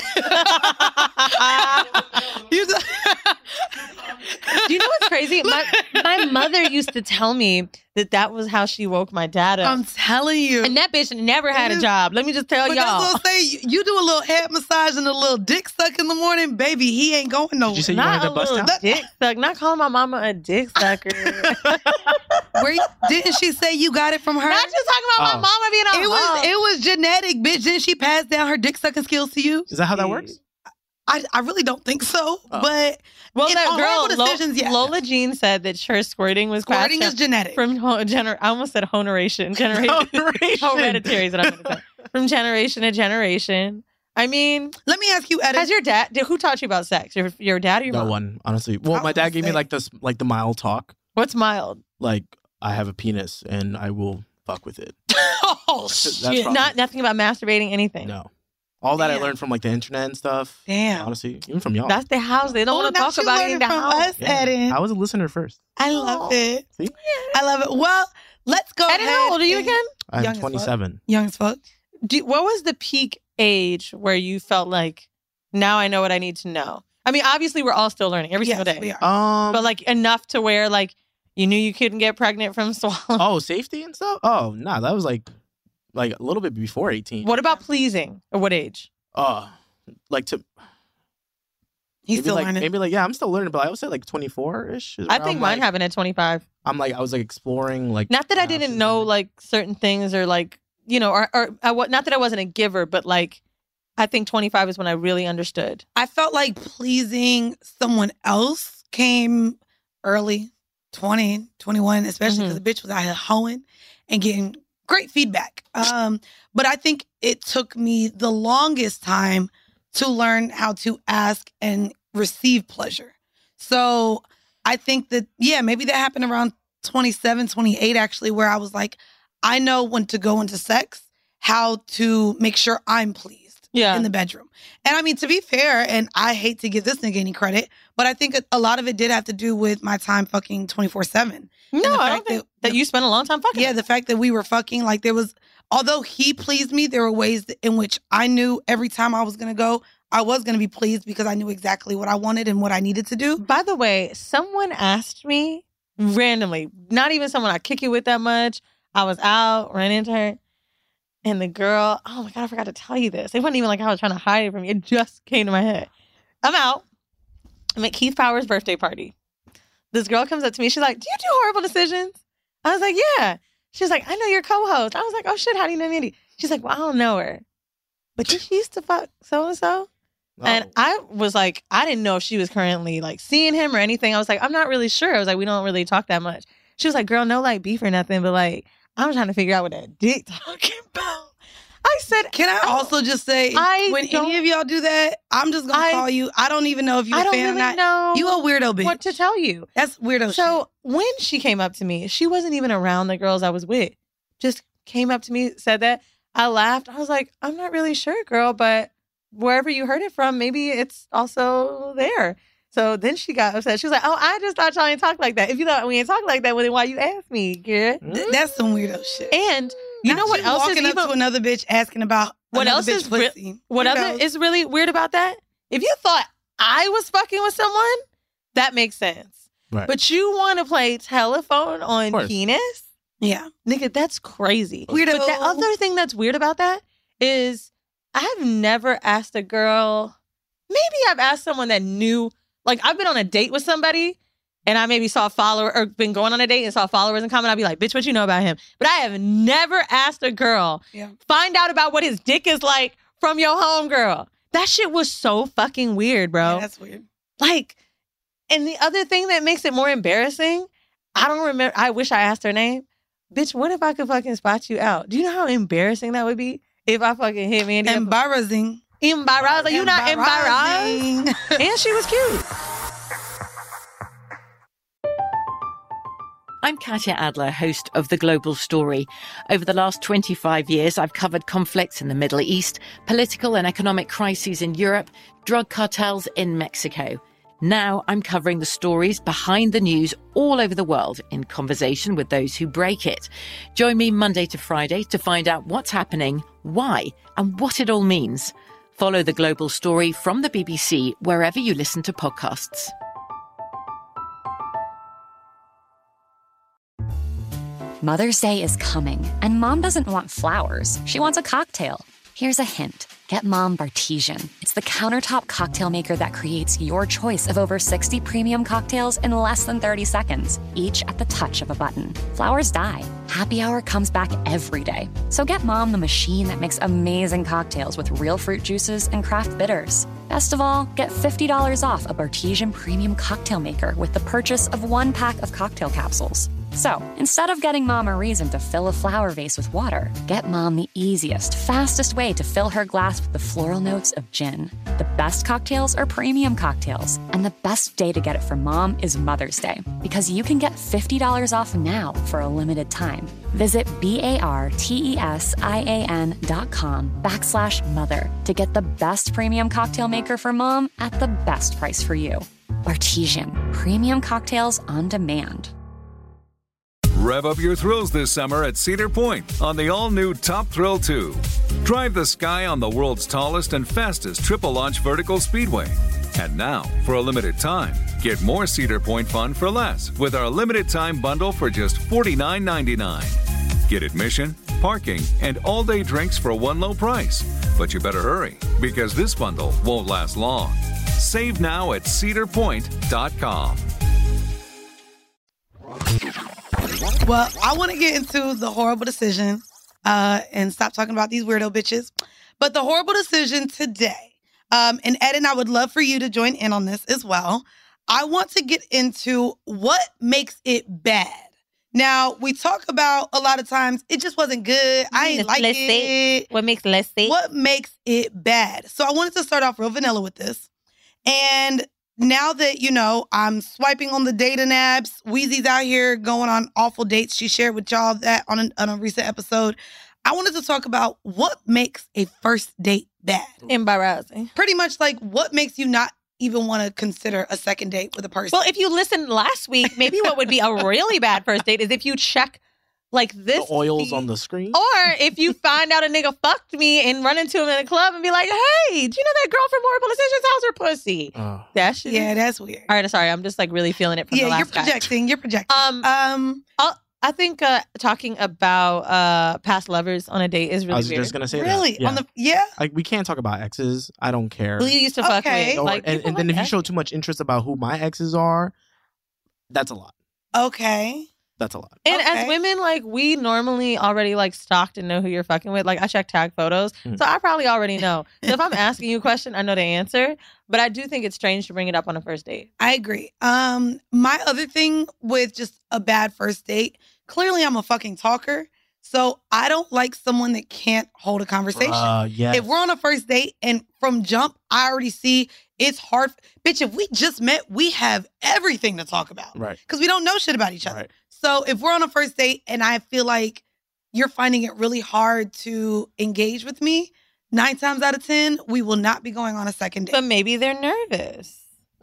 you just do you know what's crazy? My my mother used to tell me that that was how she woke my dad up. I'm telling you. And that bitch never had a job. Let me just tell but y'all. That's what I'm saying. You, you do a little head massage and a little dick suck in the morning, baby. He ain't going nowhere. Did you say you not wanted to bust a little out? dick suck. Not calling my mama a dick sucker. Where you, didn't she say you got it from her? Not just talking about Oh. my mama being a It was hoe. it was genetic, bitch. Didn't she pass down her dick sucking skills to you? Is that how that works? I, I really don't think so. Oh. But Well, in that all girl, horrible Lo- decisions, yeah. Lola Jean said that her squirting was passed Squirting is down genetic. from ho- gener- I almost said honoration. Generation. Hereditary is what I'm going to say. From generation to generation. I mean, Let me ask you, Eden. has your dad? Did, who taught you about sex? Your your dad or your No mom? one, honestly. Well, I my dad would gave me say- like this, like the mild talk. What's mild? Like, I have a penis and I will fuck with it. oh That's shit! probably- Not nothing about masturbating. Anything. No. All that Damn. I learned from like the internet and stuff. Damn. Honestly, even from y'all. That's the house. They don't Oh, want to now talk she about it learning in the from house. us, Yeah. Eden. I was a listener first. I love it. See? I love it. Well, let's go Eden, ahead. how old are you and- again? I'm Young as fuck. twenty-seven. Young as fuck. Do, what was the peak age where you felt like, now I know what I need to know? I mean, obviously we're all still learning every Yes, single day. we are. Um. But like enough to where like you knew you couldn't get pregnant from swallowing. oh, safety and stuff. Oh, nah, that was like, like a little bit before eighteen. What about pleasing? Or what age? Uh, like to He's maybe still like learning. maybe like yeah, I'm still learning, but I would say like twenty-four ish. I think mine like, happened at twenty-five. I'm like I was like exploring like. Not that I houses didn't and know everything. like certain things or like, you know, or, or I, wa- not that I wasn't a giver, but like I think twenty-five is when I really understood. I felt like pleasing someone else came early, twenty, twenty-one, especially because the bitch was out here hoeing and getting great feedback. Um, but I think it took me the longest time to learn how to ask and receive pleasure. So I think that, yeah, maybe that happened around twenty-seven, twenty-eight, actually, where I was like, I know when to go into sex, how to make sure I'm pleased Yeah. in the bedroom. And I mean, to be fair, and I hate to give this nigga any credit, but I think a- a lot of it did have to do with my time fucking twenty-four seven. No, the I fact don't think that- that you spent a long time fucking. Yeah, the fact that we were fucking, like there was, although he pleased me, there were ways that, in which I knew every time I was going to go, I was going to be pleased because I knew exactly what I wanted and what I needed to do. By the way, someone asked me randomly, not even someone I kick it with that much. I was out, ran into her, and the girl, oh my God, I forgot to tell you this. It wasn't even like I was trying to hide it from you. It just came to my head. I'm out. I'm at Keith Power's birthday party. This girl comes up to me. She's like, do you do horrible decisions? I was like, yeah. She's like, I know your co-host. I was like, oh shit, how do you know Mandy? She's like, well, I don't know her. But did she used to fuck so-and-so? Oh. And I was like, I didn't know if she was currently like seeing him or anything. I was like, I'm not really sure. I was like, we don't really talk that much. She was like, girl, no like beef or nothing, but like, I'm trying to figure out what that dick talking about. I said, Can I also just say, I when don't- any of y'all do that, I'm just going I- to call you. I don't even know if you're I a don't fan really or not. know You a weirdo bitch. what to tell you. That's weirdo So shit. when she came up to me, she wasn't even around the girls I was with. Just came up to me, said that. I laughed. I was like, I'm not really sure, girl, but wherever you heard it from, maybe it's also there. So then she got upset. She was like, oh, I just thought y'all ain't talk like that. If you thought we ain't talk like that, well, then why you asked me, girl? Th- that's some weirdo shit. And you Not know what you else is walking even... up to another bitch asking about What another else bitch is re- pussy. What Who other knows? is really weird about that? If you thought I was fucking with someone, that makes sense. Right. But you want to play telephone on course. penis? Yeah. Nigga, that's crazy. Weirdo. But the other thing that's weird about that is I've never asked a girl, maybe I've asked someone that knew, like I've been on a date with somebody and I maybe saw a follower or been going on a date and saw followers in common. I'd be like, bitch, what you know about him? But I have never asked a girl, Yeah. find out about what his dick is like from your homegirl. That shit was so fucking weird, bro. Yeah, that's weird. Like, and the other thing that makes it more embarrassing, I don't remember, I wish I asked her name, bitch, what if I could fucking spot you out? Do you know how embarrassing that would be if I fucking hit Mandy? Embarrassing. Embarrassing. You not embarrassed? And she was cute. I'm Katya Adler, host of The Global Story. Over the last twenty-five years, I've covered conflicts in the Middle East, political and economic crises in Europe, drug cartels in Mexico. Now I'm covering the stories behind the news all over the world in conversation with those who break it. Join me Monday to Friday to find out what's happening, why, and what it all means. Follow The Global Story from the B B C wherever you listen to podcasts. Mother's Day is coming, and Mom doesn't want flowers. She wants a cocktail. Here's a hint. Get Mom Bartesian. It's the countertop cocktail maker that creates your choice of over sixty premium cocktails in less than thirty seconds, each at the touch of a button. Flowers die. Happy Hour comes back every day. So get Mom the machine that makes amazing cocktails with real fruit juices and craft bitters. Best of all, get fifty dollars off a Bartesian premium cocktail maker with the purchase of one pack of cocktail capsules. So, instead of getting Mom a reason to fill a flower vase with water, get Mom the easiest, fastest way to fill her glass with the floral notes of gin. The best cocktails are premium cocktails, and the best day to get it for Mom is Mother's Day, because you can get fifty dollars off now for a limited time. Visit B-A-R-T-E-S-I-A-N dot com backslash mother to get the best premium cocktail maker for Mom at the best price for you. Bartesian, premium cocktails on demand. Rev up your thrills this summer at Cedar Point on the all-new Top Thrill two. Drive the sky on the world's tallest and fastest triple-launch vertical speedway. And now, for a limited time, get more Cedar Point fun for less with our limited-time bundle for just forty-nine ninety-nine. Get admission, parking, and all-day drinks for one low price. But you better hurry, because this bundle won't last long. Save now at cedar point dot com. Well, I want to get into the horrible decision uh, and stop talking about these weirdo bitches. But the horrible decision today, um, and Ed and I would love for you to join in on this as well. I want to get into what makes it bad. Now, we talk about a lot of times, it just wasn't good. I ain't like let's it. Say, what makes let's say? What makes it bad? So I wanted to start off real vanilla with this. And now that, you know, I'm swiping on the dating apps, Weezy's out here going on awful dates. She shared with y'all that on a, on a recent episode. I wanted to talk about what makes a first date bad. Embarrassing. Pretty much like what makes you not even want to consider a second date with a person. Well, if you listened last week, maybe what would be a really bad first date is if you check like this. The oils on the screen. Or if you find out a nigga fucked me and run into him in a club and be like, hey, do you know that girl from Horrible Decisions? How's her pussy? Uh, that shit. Yeah, that's weird. All right, sorry. I'm just like really feeling it from yeah, the last you're projecting. guy. You're projecting. Um, um, I'll, I think uh, talking about uh, past lovers on a date is really I was weird. just gonna say really? that. Yeah. On the yeah. Like we can't talk about exes. I don't care. Who you used to fuck Okay. with. Or- Like, and people and then like if you that. show too much interest about who my exes are, that's a lot. Okay. That's a lot. And Okay. as women, like, we normally already, like, stalked and know who you're fucking with. Like, I check tag photos. Mm. So I probably already know. So if I'm asking you a question, I know the answer. But I do think it's strange to bring it up on a first date. I agree. Um, my other thing with just a bad first date, clearly I'm a fucking talker. So I don't like someone that can't hold a conversation. Uh, yes. If we're on a first date and from jump, I already see it's hard. Bitch, if we just met, we have everything to talk about. Right. Because we don't know shit about each other. Right. So if we're on a first date and I feel like you're finding it really hard to engage with me, nine times out of ten, we will not be going on a second date. But maybe they're nervous.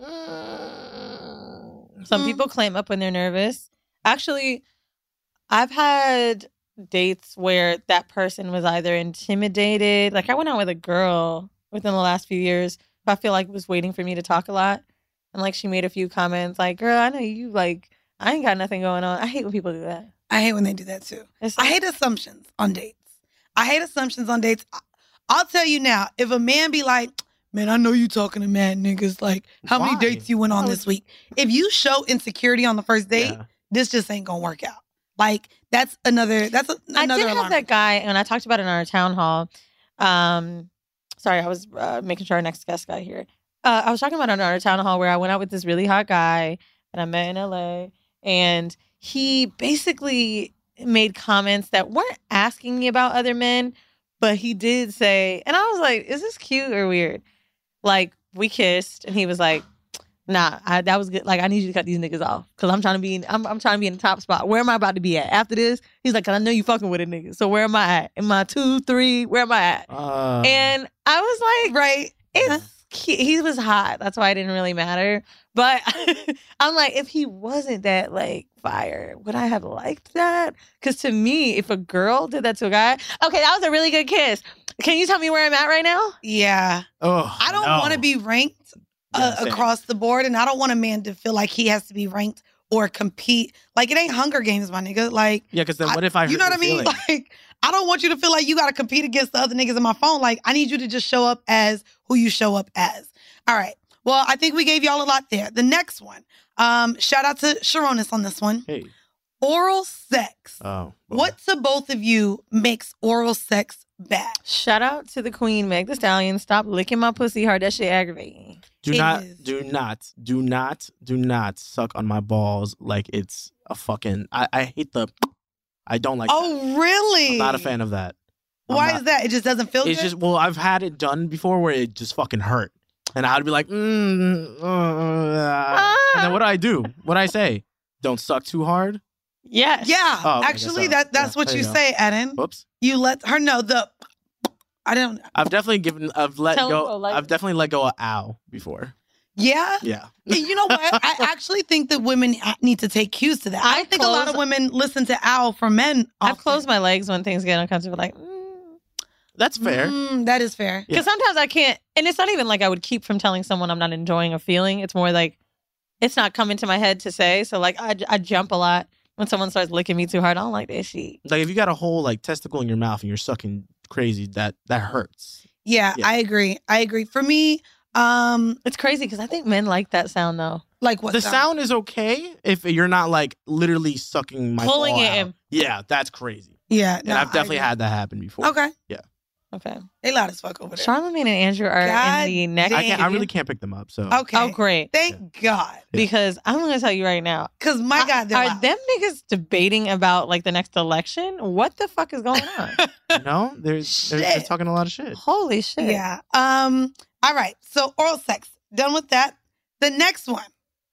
Mm. Some Mm. people clam up when they're nervous. Actually, I've had dates where that person was either intimidated. Like I went out with a girl within the last few years who I feel like was waiting for me to talk a lot. And like she made a few comments like, girl, I know you like, I ain't got nothing going on. I hate when people do that. I hate when they do that too. It's I like- hate assumptions on dates. I hate assumptions on dates. I- I'll tell you now, if a man be like, man, I know you talking to mad niggas. Like, how Why? many dates you went on this week? If you show insecurity on the first date, Yeah. this just ain't gonna work out. Like, that's another, that's a, I another did have alarm. that guy, and I talked about it in our town hall. Um, sorry, I was uh, making sure our next guest got here. Uh, I was talking about it in our town hall where I went out with this really hot guy that I met in L A, and he basically made comments that weren't asking me about other men, but he did say, and I was like, is this cute or weird? Like, we kissed, and he was like, nah, I, that was good. Like, I need you to cut these niggas off because I'm trying to be in, I'm, I'm trying to be in the top spot. Where am I about to be at after this? He's like, 'cause I know you fucking with a nigga. So where am I at? Am I two, three? Where am I at? Uh, and I was like, right. It's cute. He was hot. That's why it didn't really matter. But I'm like, if he wasn't that like fire, would I have liked that? Because to me, if a girl did that to a guy, okay, that was a really good kiss. Can you tell me where I'm at right now? Yeah. Oh, I don't no. want to be ranked uh, Yeah, same. across the board, and I don't want a man to feel like he has to be ranked or compete. Like, it ain't Hunger Games, my nigga. Like, Yeah, because then what if I you hurt know what I your mean? feelings? Like, I don't want you to feel like you got to compete against the other niggas in my phone. Like, I need you to just show up as who you show up as. All right. Well, I think we gave y'all a lot there. The next one. Um, shout out to Sharonis on this one. Hey. Oral sex. Oh. What to both of you makes oral sex bad? Shout out to the queen, Meg Thee Stallion. Stop licking my pussy hard. That shit aggravating. Do It not, is. do not, do not, do not suck on my balls like it's a fucking. I, I hate the. I don't like. Oh, that. really? I'm not a fan of that. I'm Why not- is that? It just doesn't feel It's good? just well, I've had it done before where it just fucking hurt, and I'd be like, mm, uh, and then what do I do? What do I say? Don't suck too hard. Yes. Yeah. Oh, okay, actually, so- that that's yeah, what there you, you go. say, Eden. Whoops. You let her know the. I don't. I've definitely given. I've let Tell 'em go. go, like- I've definitely let go of ow before. Yeah. Yeah. And you know what? I actually think that women need to take cues to that. I, I don't think a lot close- of women listen to owl from men. I've often. closed my legs when things get uncomfortable. Like, mm. That's fair. Mm, that is fair. Because sometimes I can't, and it's not even like I would keep from telling someone I'm not enjoying a feeling. It's more like it's not coming to my head to say. So like I, I jump a lot when someone starts licking me too hard. I don't like that shit. Like if you got a whole like testicle in your mouth and you're sucking crazy, that that hurts. Yeah, Yeah. I agree. I agree. For me, um, It's crazy because I think men like that sound though. like what The sound is okay if you're not like literally sucking my Pulling ball it out. in. Yeah, that's crazy. Yeah, And no, I've I definitely agree. had that happen before. Okay, Yeah. Okay. they loud as fuck over there. Charlamagne and Andrew are God in the next. I can't. I really can't pick them up. So Okay. Oh, great. Thank God. Because I'm going to tell you right now. Because my God, they're Are loud. them niggas debating about like the next election? What the fuck is going on? no, they're, they're they're Shit. talking a lot of shit. Holy shit. Yeah. Um. All right. So oral sex. Done with that. The next one.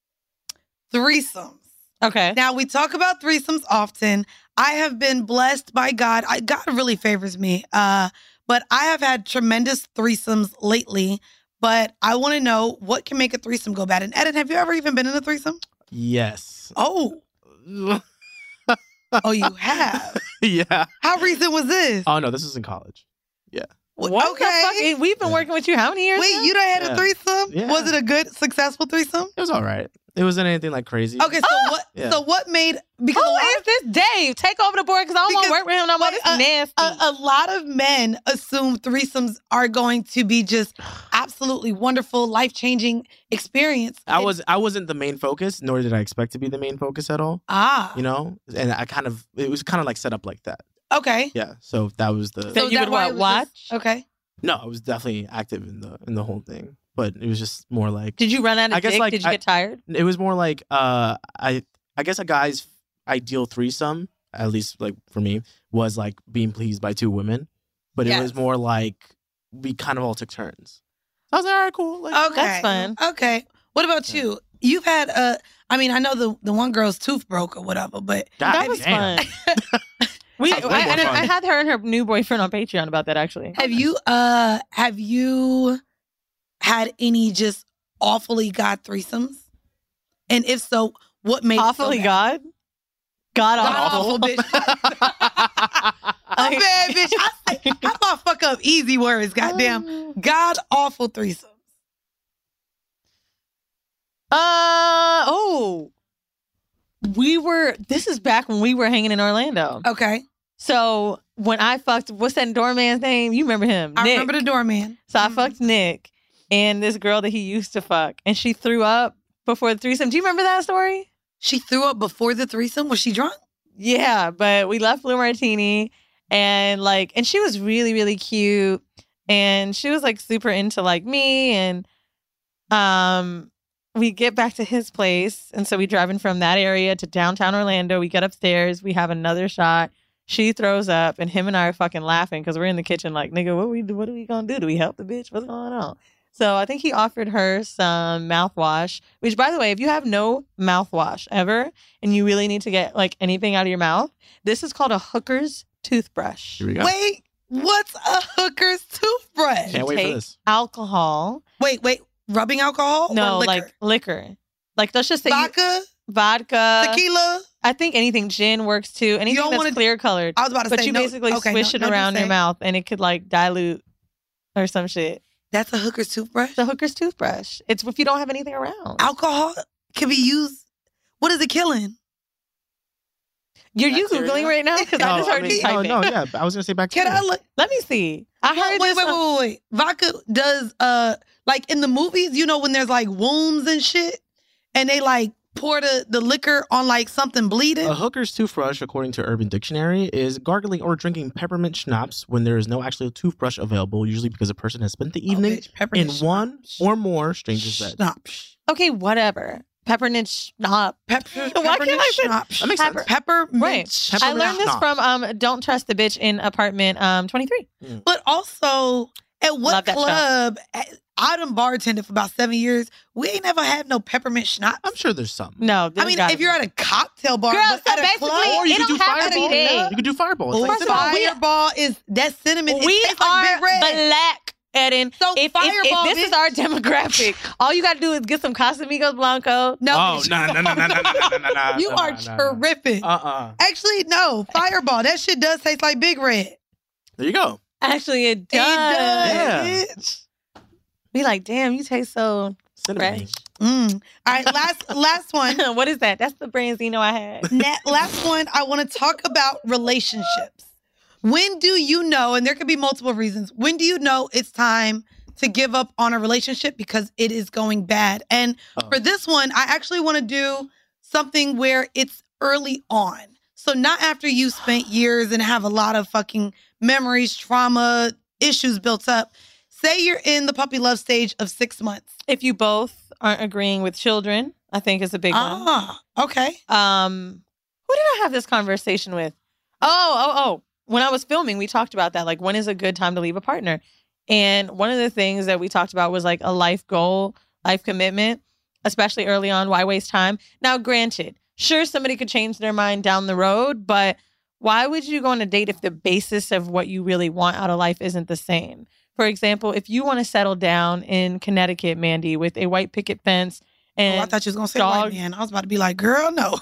Threesomes. Okay. Now we talk about threesomes often. I have been blessed by God. I, God really favors me. Uh, but I have had tremendous threesomes lately. But I want to know what can make a threesome go bad. And Eden, have you ever even been in a threesome? Yes. Oh. Oh, you have. yeah. How recent was this? Oh no, this was in college. Yeah. What the fuck? We've been working with you how many years? Wait, now? you done had a Yeah. threesome? Yeah. Was it a good, successful threesome? It was all right. It wasn't anything like crazy. Okay, so what? Yeah. So what made? Because Who a lot is of- this Dave? Take over the board because I don't want to Because- work with him no more. wait, This is nasty. a, a lot of men assume threesomes are going to be just absolutely wonderful, life changing experience. I was I wasn't the main focus, nor did I expect to be the main focus at all. ah You know, and I kind of it was kind of like set up like that. okay. Yeah. So that was the. That you that would why what, it was watch? just- okay. No, I was definitely active in the in the whole thing, but it was just more like Did you run out of I guess, dick? like, Did you I- get tired? it was more like uh I I guess a guy's ideal threesome, at least like for me, was like being pleased by two women, but it Yes. was more like we kind of all took turns. So I was like, all right, cool. Like, Okay. That's fun. Okay. What about you? You've had uh I mean, I know the the one girl's tooth broke or whatever, but God That was damn. fun. We, I, Sounds way more and I- fun. I had her and her new boyfriend on Patreon about that actually. have you uh have you had any just awfully god threesomes? And if so, what made Awfully it so bad? God? God God awful. awful, bitch. I'm bad, bitch. I say, how about fuck up easy words, goddamn. God awful threesomes. Uh oh. We were this is back when we were hanging in Orlando. Okay. So when I fucked what's that doorman's name? You remember him? I Nick. remember the doorman. So I fucked Nick and this girl that he used to fuck, and she threw up before the threesome. Do you remember that story? She threw up before the threesome. Was she drunk? Yeah, but we left Blue Martini, and like, and she was really, really cute, and she was like super into like me, and um, we get back to his place. And so we driving from that area to downtown Orlando. We get upstairs. We have another shot. She throws up and him and I are fucking laughing because we're in the kitchen like, nigga, what we what are we going to do? Do we help the bitch? What's going on? So I think he offered her some mouthwash, which, by the way, if you have no mouthwash ever and you really need to get like anything out of your mouth, this is called a hooker's toothbrush. Here we go. Wait, what's a hooker's toothbrush? Can't wait Take for this. Alcohol. Wait, wait, rubbing alcohol? No, or liquor? like liquor. Like let's just say you- vodka, vodka, tequila. I think anything, gin works too. Anything don't that's wanna- clear colored. I was about to but say, you no- basically okay, swish no- it no, just around your say- mouth and it could like dilute or some shit. That's a hooker's toothbrush? It's a hooker's toothbrush. It's if you don't have anything around. Alcohol can be used. What is it killing? You're you Bacteria? Googling right now? Because I just heard you no, typing. no, yeah. I was gonna say bacteria. Can I look? Let me see. I Well, heard wait, this wait, on- wait, wait, wait. Vodka does, uh, like in the movies, you know, when there's like wounds and shit, and they like pour the, the liquor on like something bleeding. A hooker's toothbrush, according to Urban Dictionary, is gargling or drinking peppermint schnapps when there is no actual toothbrush available, usually because a person has spent the evening bitch, peppermint in one or more strangers' beds. Schnapps. Okay, whatever. Peppermint schnapps. Pepper, Why can't peppermint I say schnapps. That makes Pepper- sense. Peppermint Right. schnapps. I learned this schnapps. from um Don't Trust the Bitch in Apartment um twenty-three. But also, at Love what that show. club? I done bartended for about seven years. We ain't never had no peppermint schnapps. I'm sure there's some. No, I there's mean, gotta if you're be. at a cocktail bar, Girl, but so at a basically, club, Or you it could do don't have to be fireball. day. You could do fireball. It's Ooh, like First of all, we- fireball is that cinnamon. It we tastes are like Big Red. black, Eden. So if, if, Fireball, if this is bitch. our demographic, all you gotta do is get some Casamigos Blanco. No, Oh, bitch. no, no, no, no, no, no, no, no, no. You no, are no, no. terrific. Uh-uh. Actually, no, Fireball. That shit does taste like Big Red. There you go. Actually, it does. It does, Yeah. bitch. Be like, damn, you taste so Cinnamon. fresh. Mm. All right, last last one. What is that? That's the branzino I had. Na- last one. I want to talk about relationships. When do you know? And there could be multiple reasons. When do you know it's time to give up on a relationship because it is going bad? And Oh. for this one, I actually want to do something where it's early on. So not after you spent years and have a lot of fucking memories, trauma, issues built up. Say you're in the puppy love stage of six months. If you both aren't agreeing with children, I think is a big one. Ah, okay. Um, who did I have this conversation with? Oh, oh, oh. When I was filming, we talked about that. Like, when is a good time to leave a partner? And one of the things that we talked about was like a life goal, life commitment, especially early on. Why waste time? Now, granted, sure, somebody could change their mind down the road, but why would you go on a date if the basis of what you really want out of life isn't the same? For example, if you want to settle down in Connecticut, Mandy, with a white picket fence and Oh, I thought you was going to say dog- white man. I was about to be like, girl, no.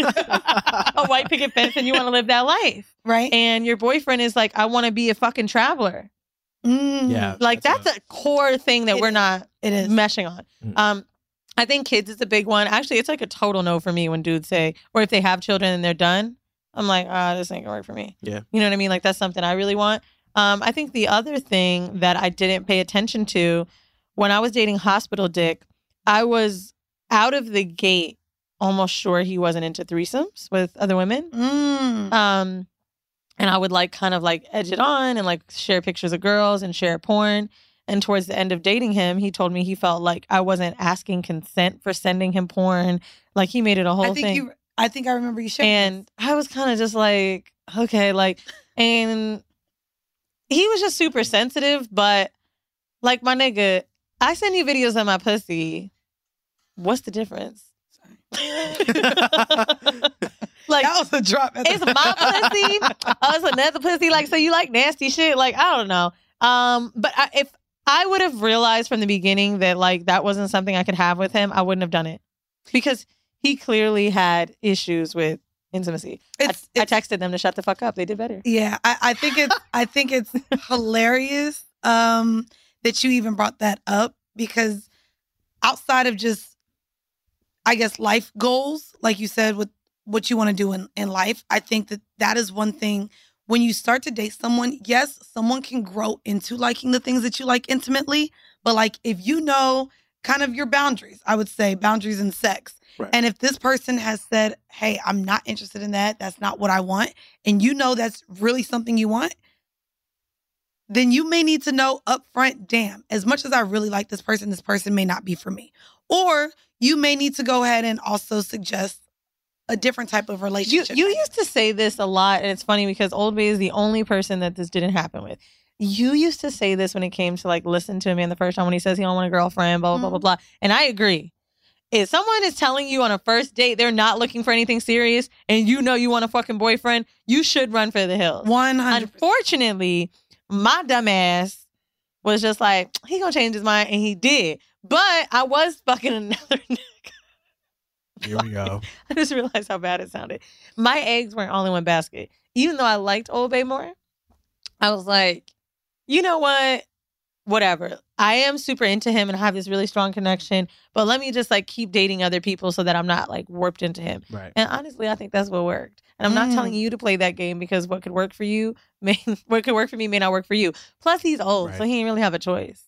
a white picket fence and you want to live that life. Right. And your boyfriend is like, I want to be a fucking traveler. Mm, Yeah. Like that's a core thing that It we're is. not It is. meshing on. Mm. Um, I think kids is a big one. Actually, it's like a total no for me when dudes say, or if they have children and they're done, I'm like, ah, this ain't gonna work for me. Yeah. You know what I mean? Like that's something I really want. Um, I think the other thing that I didn't pay attention to when I was dating Hospital Dick, I was out of the gate almost sure he wasn't into threesomes with other women. Mm. Um, and I would like kind of like edge it on and like share pictures of girls and share porn. And towards the end of dating him, he told me he felt like I wasn't asking consent for sending him porn. Like he made it a whole I think thing. you. I think I remember you sharing. And I was kind of just like, okay, like, and he was just super sensitive. But like, my nigga, I send you videos of my pussy. What's the difference? Like, that was a drop. At the- it's my pussy. Oh, it's another pussy. Like, so you like nasty shit? Like, I don't know. Um, but I, if I would have realized from the beginning that like that wasn't something I could have with him, I wouldn't have done it because he clearly had issues with intimacy. It's- I, I texted them to shut the fuck up. They did better. Yeah, I, I think it's. I think it's hilarious um, that you even brought that up because outside of just, I guess, life goals, like you said, with what you want to do in, in life, I think that that is one thing. When you start to date someone, yes, someone can grow into liking the things that you like intimately, but like if you know kind of your boundaries, I would say boundaries in sex. Right. And if this person has said, hey, I'm not interested in that, that's not what I want, and you know that's really something you want, then you may need to know up front, damn, as much as I really like this person, this person may not be for me. Or you may need to go ahead and also suggest a different type of You relationship. you used to say this a lot, and it's funny because Old Bay is the only person that this didn't happen with. You used to say this when it came to like listen to a man the first time when he says he don't want a girlfriend, blah, blah, blah, blah, blah. And I agree. If someone is telling you on a first date they're not looking for anything serious and you know you want a fucking boyfriend, you should run for the hills. one hundred percent. Unfortunately, my dumb ass was just like, he gonna change his mind, and he did. But I was fucking another nigga. Here we go. I just realized how bad it sounded. My eggs weren't all in one basket. Even though I liked Old Bay more, I was like, you know what? Whatever. I am super into him and I have this really strong connection, but let me just like keep dating other people so that I'm not like warped into him. Right. And honestly, I think that's what worked. And I'm not Mm. telling you to play that game because what could work for you may what could work for me may not work for you. Plus, he's old, Right. so he didn't really have a choice.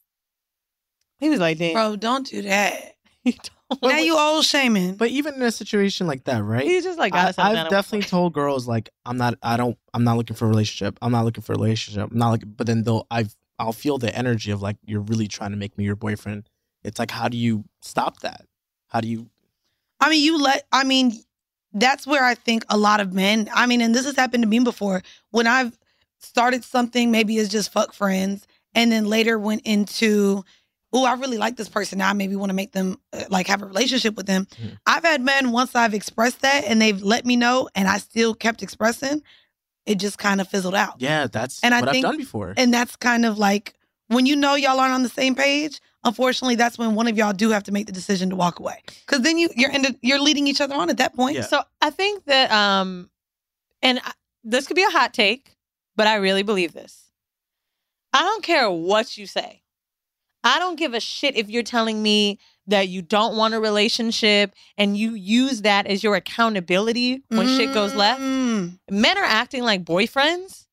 He was like, damn. Bro, don't do that. He don't- Now you old shaming. But even in a situation like that, right? He's just like, I, got something I've I definitely told girls like, I'm not, I don't, I'm not looking for a relationship. I'm not looking for a relationship. I'm not looking, but then they'll, I've, I'll feel the energy of like, you're really trying to make me your boyfriend. It's like, how do you stop that? How do you? I mean, you let, I mean, that's where I think a lot of men, I mean, and this has happened to me before, when I've started something, maybe it's just fuck friends, and then later went into, oh, I really like this person. Now I maybe want to make them, uh, like, have a relationship with them. Mhm. I've had men, once I've expressed that and they've let me know and I still kept expressing, it just kind of fizzled out. Yeah, that's And I what think- I've done before. And that's kind of like, when you know y'all aren't on the same page, unfortunately, that's when one of y'all do have to make the decision to walk away. Because then you, you're in the, you're leading each other on at that point. Yeah. So I think that, um, and I, this could be a hot take, but I really believe this. I don't care what you say. I don't give a shit if you're telling me that you don't want a relationship and you use that as your accountability when shit goes left. Mm. Men are acting like boyfriends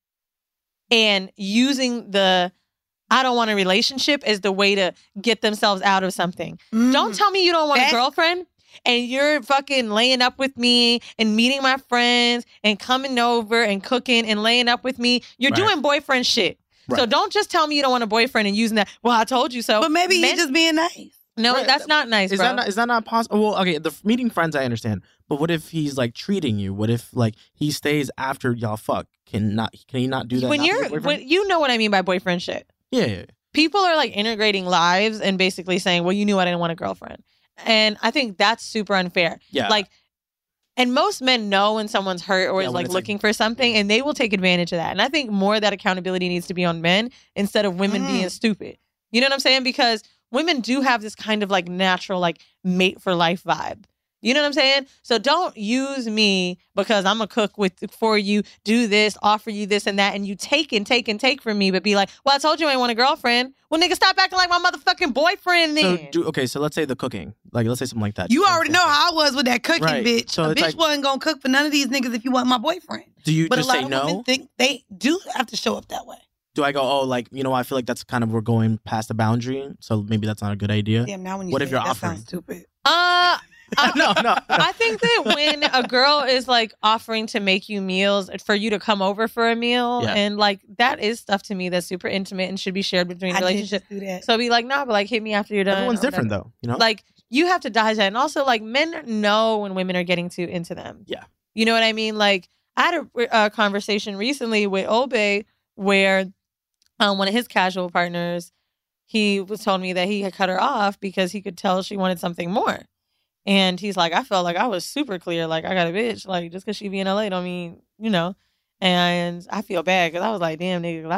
and using the I don't want a relationship as the way to get themselves out of something. Mm. Don't tell me you don't want That- a girlfriend and you're fucking laying up with me and meeting my friends and coming over and cooking and laying up with me. You're Right. doing boyfriend shit. So Right. don't just tell me you don't want a boyfriend and using that, well, I told you so. But maybe Men- he's just being nice. No, Right. that's not nice, Is bro. that not, is that not possible? Well, okay, the f- meeting friends I understand, but what if he's like treating you? What if like he stays after y'all fuck? Can not? Can he not do that? when not be you're, your boyfriend? when, you know what I mean by boyfriend shit. yeah, yeah, yeah. People are like integrating lives and basically saying, well, you knew I didn't want a girlfriend. And I think that's super unfair. Yeah. Like, and most men know when someone's hurt or Yeah, is when like it's, like- looking for something and they will take advantage of that. And I think more of that accountability needs to be on men instead of women Mm. being stupid. You know what I'm saying? Because women do have this kind of like natural like mate for life vibe. You know what I'm saying? So don't use me because I'm a cook with for you, do this, offer you this and that, and you take and take and take from me, but be like, well, I told you I ain't want a girlfriend. Well, nigga, stop acting like my motherfucking boyfriend So then. do okay. So let's say the cooking, like let's say something like that. You already know how I was with that cooking Right. bitch. So a it's bitch like- wasn't gonna cook for none of these niggas if you want my boyfriend. Do you But just a lot say of no? women think they do have to show up that way. Do I go, oh, like, you know, I feel like that's kind of, we're going past the boundary, so maybe that's not a good idea. Damn, now when you What say if you're it, that offering? sounds stupid. Uh, I, no, no. I think that when a girl is like offering to make you meals for you to come over for a meal, Yeah. and like that is stuff to me that's super intimate and should be shared between I did relationships. just do that. So be like, nah, but like hit me after you're done. Everyone's or different, whatever. though, you know? Like you have to dodge that, and also like men know when women are getting too into them. Yeah. You know what I mean? Like I had a, a conversation recently with Obe where um, one of his casual partners, he was told me that he had cut her off because he could tell she wanted something more. And he's like, I felt like I was super clear. Like, I got a bitch. Like, just because she be in L A don't mean, you know. And I feel bad because I was like, damn, nigga.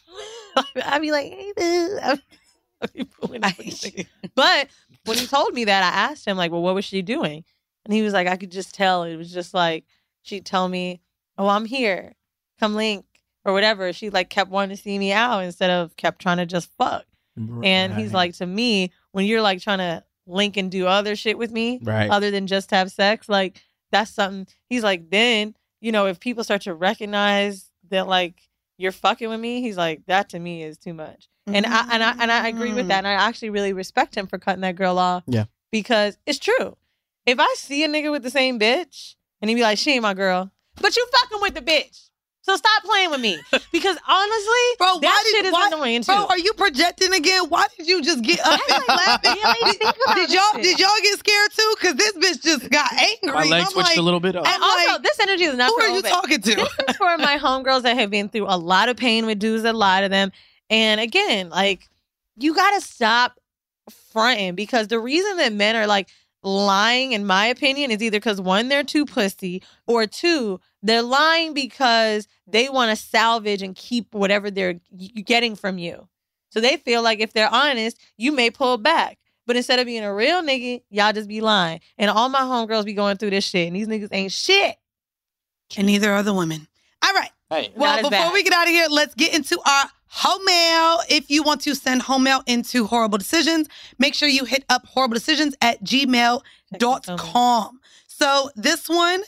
I, I'd be like, hey, boo. I'd be pulling up with this nigga. But when he told me that, I asked him, like, well, what was she doing? And he was like, I could just tell. It was just like, she'd tell me, oh, I'm here. Come link. Or whatever. She, like, kept wanting to see me out instead of kept trying to just fuck. And he's like, to me, when you're, like, trying to link and do other shit with me, Right. other than just have sex, like, that's something. He's like, then, you know, if people start to recognize that, like, you're fucking with me, he's like, that to me is too much. And I and I and I agree with that. And I actually really respect him for cutting that girl off. Yeah. Because it's true. If I see a nigga with the same bitch and he be like, she ain't my girl, but you fucking with the bitch. So stop playing with me. Because honestly, bro, that why shit did, is why, annoying too. Bro, are you projecting again? Why did you just get up and laughing? Really think about Did this y'all shit. did y'all get scared too? Because this bitch just got angry. My legs I'm switched like, a little bit up. And I'm also, like, this energy is not who for are you open. talking to? This is for my homegirls that have been through a lot of pain with dudes that lie to them. And again, like, you gotta stop fronting, because the reason that men are like lying, in my opinion, is either because one, they're too pussy, or two, they're lying because they want to salvage and keep whatever they're getting from you. So they feel like if they're honest, you may pull back. But instead of being a real nigga, y'all just be lying. And all my homegirls be going through this shit, and these niggas ain't shit. And neither are the women. All right. Hey. Well, Not as before bad. we get out of here, let's get into our home mail. If you want to send home mail into Horrible Decisions, make sure you hit up horrible decisions at gmail dot com. So this one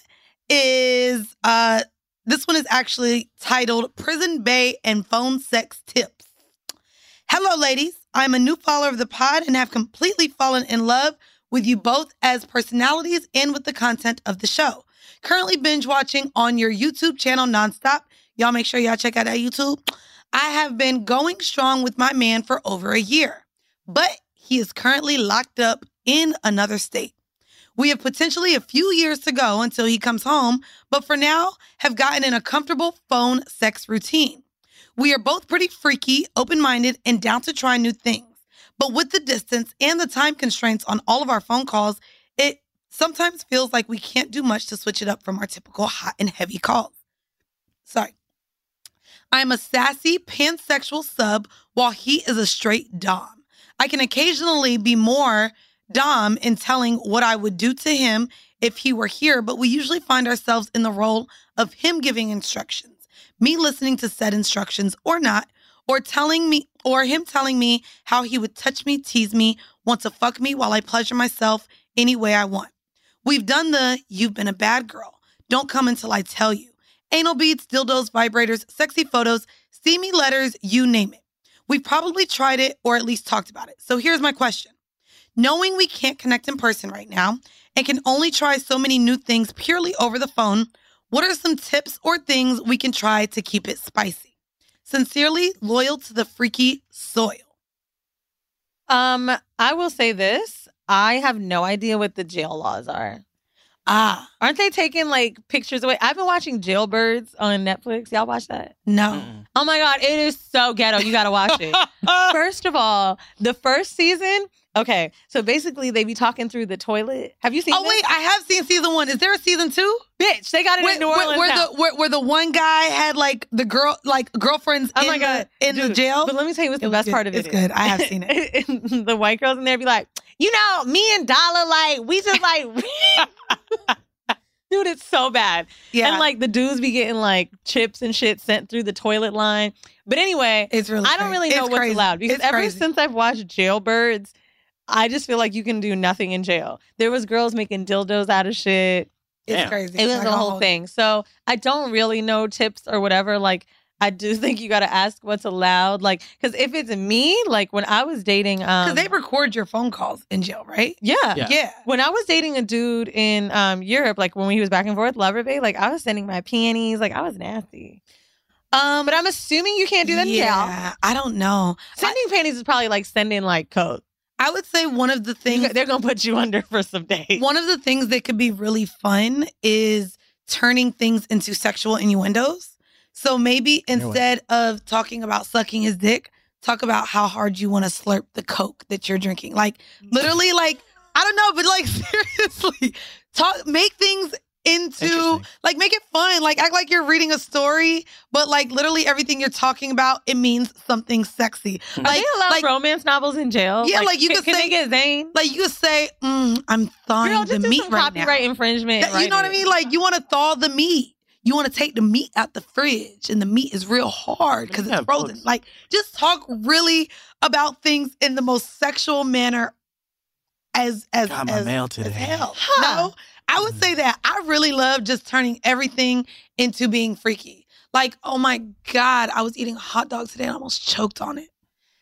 is uh this one is actually titled Prison Bae and Phone Sex Tips. Hello, ladies. I'm a new follower of the pod and have completely fallen in love with you both as personalities and with the content of the show. Currently binge watching on your YouTube channel nonstop. Y'all make sure y'all check out that YouTube. I have been going strong with my man for over a year, but he is currently locked up in another state. We have potentially a few years to go until he comes home, but for now have gotten in a comfortable phone sex routine. We are both pretty freaky, open-minded, and down to try new things. But with the distance and the time constraints on all of our phone calls, it sometimes feels like we can't do much to switch it up from our typical hot and heavy calls. Sorry. I'm a sassy, pansexual sub while he is a straight dom. I can occasionally be more dom in telling what I would do to him if he were here, but we usually find ourselves in the role of him giving instructions, me listening to said instructions or not, or telling me, or him telling me how he would touch me, tease me, want to fuck me while I pleasure myself any way I want. We've done the you've been a bad girl, don't come until I tell you. Anal beads, dildos, vibrators, sexy photos, steamy letters, you name it. We've probably tried it or at least talked about it. So here's my question. Knowing we can't connect in person right now and can only try so many new things purely over the phone, what are some tips or things we can try to keep it spicy? Sincerely, loyal to the freaky soil. Um, I will say this. I have no idea what the jail laws are. Ah. Aren't they taking like pictures away? I've been watching Jailbirds on Netflix. Y'all watch that? No. Mm-mm. Oh my God, it is so ghetto. You got to watch it. First of all, the first season, okay, so basically they be talking through the toilet. Have you seen Oh, this? wait, I have seen season one. Is there a season two? Bitch, they got it Where, in New where, Orleans where now. the where, where the one guy had like the girl like girlfriends Oh in, my God, the, in the dude, jail. But let me tell you what's the It was best good. part of it. It's is. good. I have seen it. The white girls in there be like, you know, me and Dollar, like, we just like, dude, it's so bad. Yeah. And like the dudes be getting like chips and shit sent through the toilet line. But anyway, It's really I don't crazy. really know It's what's crazy. allowed because It's ever crazy. since I've watched Jailbirds, I just feel like you can do nothing in jail. There was girls making dildos out of shit. It's Damn. crazy. It was Like the a whole thing. So I don't really know tips or whatever. Like, I do think you got to ask what's allowed. Like, because if it's me, like when I was dating, um, Because they record your phone calls in jail, right? yeah. Yeah. Yeah. When I was dating a dude in um Europe, like when he was back and forth, Lover Bay, like I was sending my panties, like I was nasty. Um, but I'm assuming you can't do that in jail. Yeah, I don't know. Sending panties is probably like sending like coke. I would say one of the things They're gonna put you under for some days. one of the things that could be really fun is turning things into sexual innuendos. So maybe instead of talking about sucking his dick, talk about how hard you want to slurp the Coke that you're drinking. Like literally, like I don't know, but like seriously, talk make things into Interesting. like make it fun. Like act like you're reading a story, but like literally everything you're talking about, it means something sexy. Are Like they allowed like romance novels in jail? Yeah, like, you can, could can say- they get Zane? like you could say, mm, I'm thawing Girl, the just do meat some right now. copyright infringement. That- you know what I mean? Like you want to thaw the meat. You want to take the meat out the fridge, and the meat is real hard because Yeah, it's frozen. books. Like just talk really about things in the most sexual manner. As as Got my as, mail as today. hell. Huh. No, I would say that I really love just turning everything into being freaky. Like, oh my God, I was eating a hot dog today and I almost choked on it.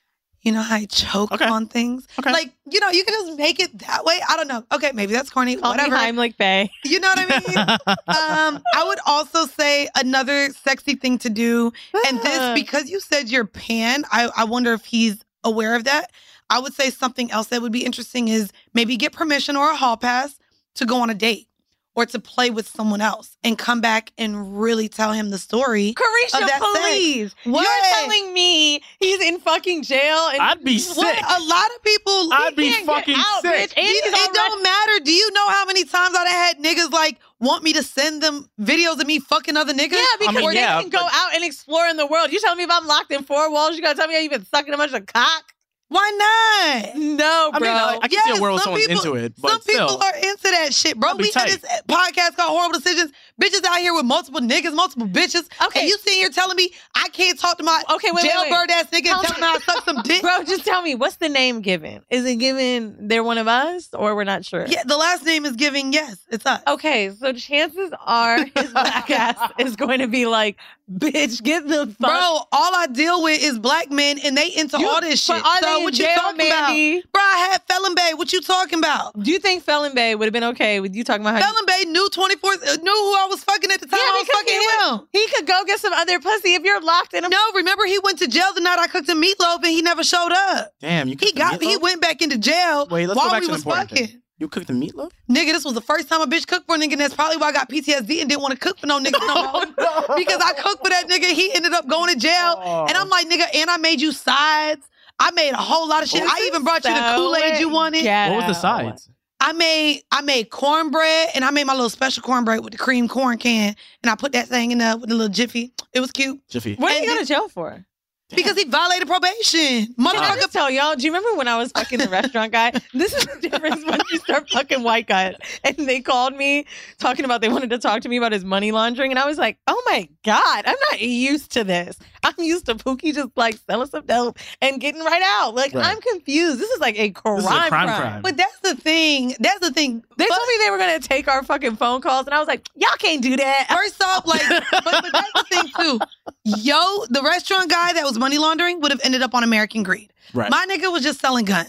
You know how I choke Okay. on things? Okay. Like, you know, you can just make it that way. I don't know. Okay, maybe that's corny. Call whatever. me Heimlich Bay. You know what I mean? um, I would also say another sexy thing to do, and this, because you said you're pan, I, I wonder if he's aware of that. I would say something else that would be interesting is maybe get permission or a hall pass to go on a date or to play with someone else and come back and really tell him the story. Carisha, of that please. sex. What? You're telling me he's in fucking jail? And I'd be What? sick. A lot of people. I'd be can't get fucking out, sick. bitch. And It, he's it already- don't matter. Do you know how many times I've had niggas like want me to send them videos of me fucking other niggas? Yeah, because mean, they yeah, can go but- out and explore in the world. You telling me if I'm locked in four walls, you gotta tell me how you've been sucking a bunch of cock? Why not? No, I bro. mean, I, I can see a world where some someone's people- into it, but some still. people are into that shit, bro. That'd be We had tight. this podcast called Horrible Decisions. Bitches out here with multiple niggas, multiple bitches. Okay. And you sitting here telling me I can't talk to my Okay, wait, wait, wait. jailbird ass nigga Tell and tell me- him how I suck some dick. Bro, just tell me, what's the name given? Is it given they're one of us or we're not sure? Yeah, the last name is giving yes, it's us. Okay, so chances are his black ass is going to be like, bitch, get the fuck. Bro, all I deal with is black men and they into You- all this but shit. are So they in what you jail, talking Mandy? about? Bro, I had Felon Bay. What you talking about? Do you think Felon Bay would have been okay with you talking about how Felon Bay knew twenty-four, uh, knew who I was fucking at the time Yeah, I was because fucking he him. would- he could go get some other pussy if you're locked in a No, remember he went to jail the night I cooked him meatloaf and he never showed up. Damn, you He cooked the got he meatloaf? went back into jail Wait, let's go while back we to the was important fucking. thing. You cooked the meatloaf? Nigga, this was the first time a bitch cooked for a nigga, and that's probably why I got P T S D and didn't want to cook for no nigga no more. Because I cooked for that nigga, he ended up going to jail. Oh. And I'm like, nigga, and I made you sides. I made a whole lot of shit. I even brought you the Kool-Aid you wanted. What was the sides? I made I made cornbread and I made my little special cornbread with the cream corn can and I put that thing in there with the little jiffy. It was cute. Jiffy. What did And you go then- to jail for? Because he violated probation. Can I Motherfucker. just tell y'all, do you remember when I was fucking the restaurant guy? This is the difference when you start fucking white guys. And they called me talking about they wanted to talk to me about his money laundering. And I was like, oh my God, I'm not used to this. I'm used to Pookie just like selling some dope and getting right out. Like, Right. I'm confused. This is like a crime. This is a crime crime. crime. But that's the thing. That's the thing. They But- told me they were going to take our fucking phone calls. And I was like, y'all can't do that. First off, like, but, but that's the thing too. Yo, the restaurant guy that was money laundering would have ended up on American Greed. Right. My nigga was just selling guns.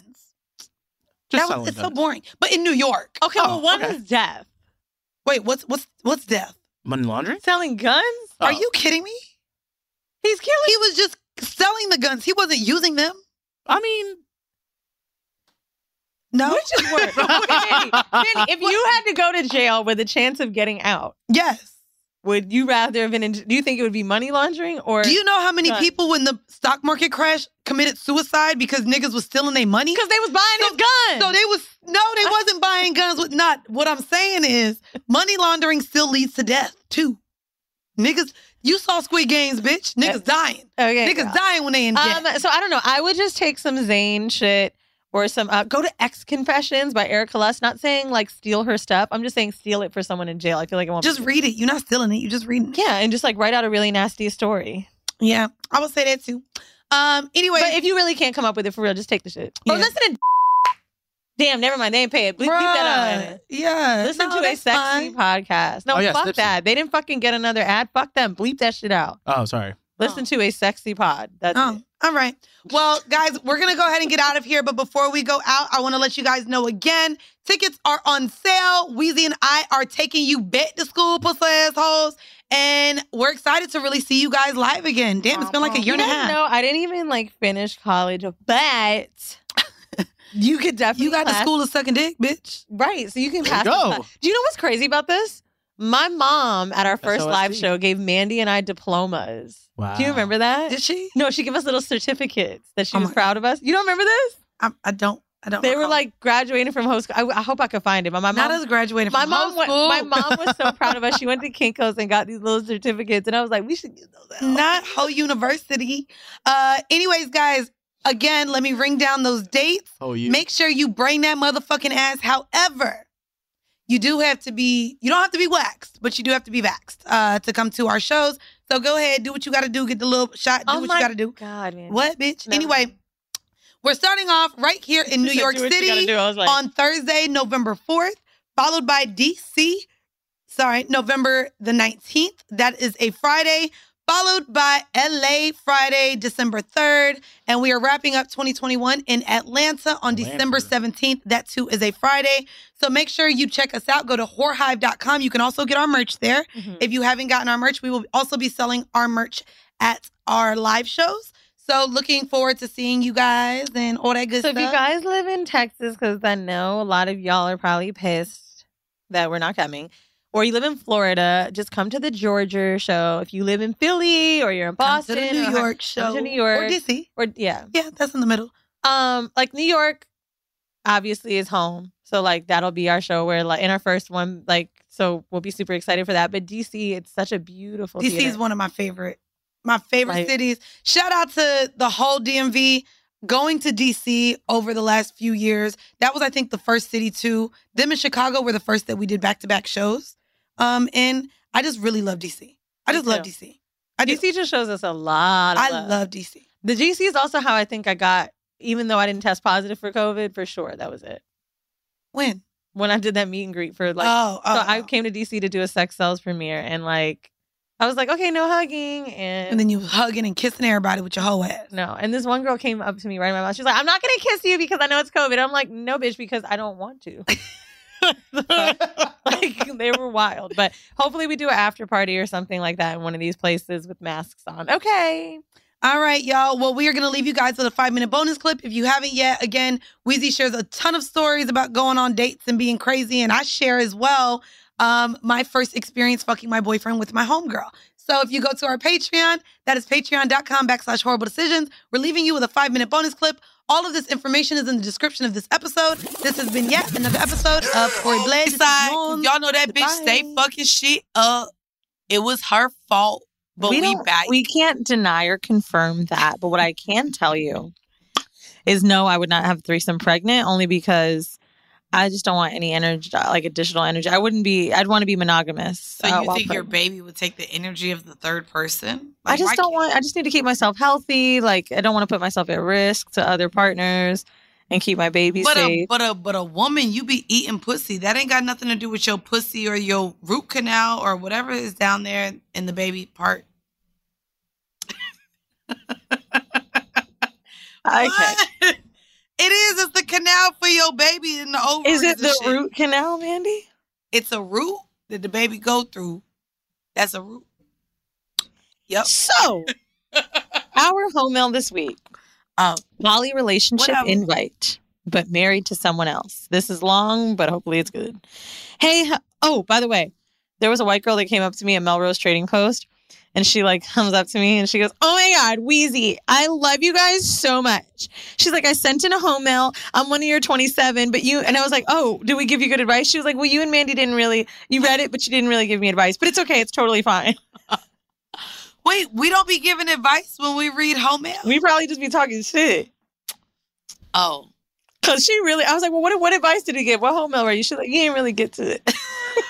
Just That was, selling it's so guns. boring. But in New York. Okay, Oh, well, one okay. is death. Wait, what's what's what's death? Money laundering? Selling guns? Are Oh. you kidding me? He's killing. He was just selling the guns. He wasn't using them. I mean, No. Which is worse. Mandy, Mandy, if you had to go to jail with a chance of getting out, Yes. would you rather have been in, do you think it would be money laundering or? Do you know how many Guns. people when the stock market crashed committed suicide because niggas was stealing their money? Because they was buying his guns. So they was no, they wasn't buying guns with not. What I'm saying is money laundering still leads to death too. Niggas, you saw Squid Games, bitch. Niggas dying. Okay. Niggas girl. dying when they in jail. Um, so I don't know. I would just take some Zayn shit or some, uh, go to X Confessions by Erica Lust. Not saying like steal her stuff. I'm just saying steal it for someone in jail. I feel like it won't Just be- read it. You're not stealing it. You just reading it. Yeah. And just like write out a really nasty story. Yeah, I would say that too. Um. Anyway, But if you really can't come up with it for real, just take the shit. Or Yeah. listen to Damn, never mind. They ain't pay it. Bleep, bleep that out. bruh, yeah, Listen no, to a that's sexy fine. podcast. No, Oh, yeah, fuck Snipsy. that. They didn't fucking get another ad. Fuck them. Bleep that shit out. oh, sorry. Listen to a sexy pod. That's Oh, it. all right. Well, guys, we're going to go ahead and get out of here. But before we go out, I want to let you guys know again, tickets are on sale. Weezy and I are taking you back to school, pussy assholes. And we're excited to really see you guys live again. Damn, it's been like a year You and a guys half. know I didn't even like finish college, but you could definitely You got to pass- school of sucking dick, bitch. Right. So you can There you pass. the go. class. Do you know what's crazy about this? My mom at our first S O S live D. show gave Mandy and I diplomas. Wow. Do you remember that? Did she? No, she gave us little certificates that she Oh was my proud of us. You don't remember this? I, I don't. I don't. They were recall. like graduating from high school. I, I hope I could find it. But my not mom, as graduated my from mom, high went, school. my mom was so proud of us. She went to Kinko's and got these little certificates, and I was like, we should get those out. Not whole university. Uh, anyways, guys, again, let me ring down those dates. Oh, you. Make sure you bring that motherfucking ass. However, you do have to be, you don't have to be waxed, but you do have to be vaxxed uh, to come to our shows. So go ahead, do what you got to do, get the little shot, do Oh what my you got to do. God, man. What, bitch? Never Anyway, mind. we're starting off right here in New She said, York "Do what you gotta City do." I was like, on Thursday, November fourth, followed by D C, sorry, November the nineteenth. That is a Friday, followed by L A Friday, December third. And we are wrapping up twenty twenty-one in Atlanta on Atlanta. December seventeenth. That too is a Friday. So make sure you check us out. Go to whore hive dot com. You can also get our merch there. Mm-hmm. If you haven't gotten our merch, we will also be selling our merch at our live shows. So looking forward to seeing you guys and all that good So stuff. if you guys live in Texas, because I know a lot of y'all are probably pissed that we're not coming, or you live in Florida, just come to the Georgia show. If you live in Philly or you're in Come Boston, to the New or- York come show. to New York, Or D C. or yeah, Yeah, that's in the middle. um, like New York, obviously is home, so like that'll be our show where like in our first one, like so we'll be super excited for that. But D C, it's such a beautiful. D C theater. is one of my favorite, my favorite Like- cities. Shout out to the whole D M V. Going to D C over the last few years, that was, I think, the first city too. Them in Chicago were the first that we did back-to-back shows. Um, and I just really love D C. I Me just love too. D C. I D C just shows us a lot. Of I love. love D C. The D C is also how I think I got, even though I didn't test positive for COVID, for sure. That was it. When? When I did that meet and greet for like, Oh, oh, so I came to D C to do a Sex Cells premiere, and like, I was like, okay, no hugging, and, And then you hugging and kissing everybody with your whole ass. no, and this one girl came up to me right in my mouth. She's like, I'm not gonna kiss you because I know it's COVID. I'm like, no, bitch, because I don't want to. Like they were wild, but hopefully we do an after party or something like that in one of these places with masks on. Okay. All right, y'all. Well, we are going to leave you guys with a five-minute bonus clip. If you haven't yet, again, Weezy shares a ton of stories about going on dates and being crazy, and I share as well um, my first experience fucking my boyfriend with my homegirl. So if you go to our Patreon, that is patreon.com backslash horrible decisions. We're leaving you with a five-minute bonus clip. All of this information is in the description of this episode. This has been yet another episode of Corey Blaze. Besides, y'all know that bitch stay fucking shit up. It was her fault, but we, we, we don't- back. we can't deny or confirm that. But what I can tell you is no, I would not have a threesome pregnant, only because I just don't want any energy, like additional energy. I wouldn't be, I'd want to be monogamous. So uh, you while think your pregnant. baby would take the energy of the third person? I Like, just why don't can't- want, I just need to keep myself healthy. Like, I don't want to put myself at risk to other partners and keep my baby But a safe. but a but a woman, you be eating pussy. That ain't got nothing to do with your pussy or your root canal or whatever is down there in the baby part. Okay. It is. It's the canal for your baby in the ovaries. Is it and the shit. root canal, Mandy? It's a root that the baby go through. That's a root. Yep. So, our home mail this week. Oh, poly relationship Whatever. invite, but married to someone else. This is long, but hopefully it's good. Hey, h- oh, by the way, there was a white girl that came up to me at Melrose Trading Post, and she like comes up to me and she goes, "Oh my God, Wheezy, I love you guys so much." She's like, "I sent in a home mail. I'm one of your twenty-seven, but you," and I was like, "Oh, did we give you good advice?" She was like, "Well, you and Mandy didn't really, you read it, but you didn't really give me advice, but it's okay. It's totally fine." wait, we don't be giving advice when we read home mail? We probably just be talking shit. Oh. Cause she really, I was like, well, what what advice did he give? What home mail were you? She's like, you didn't really get to it.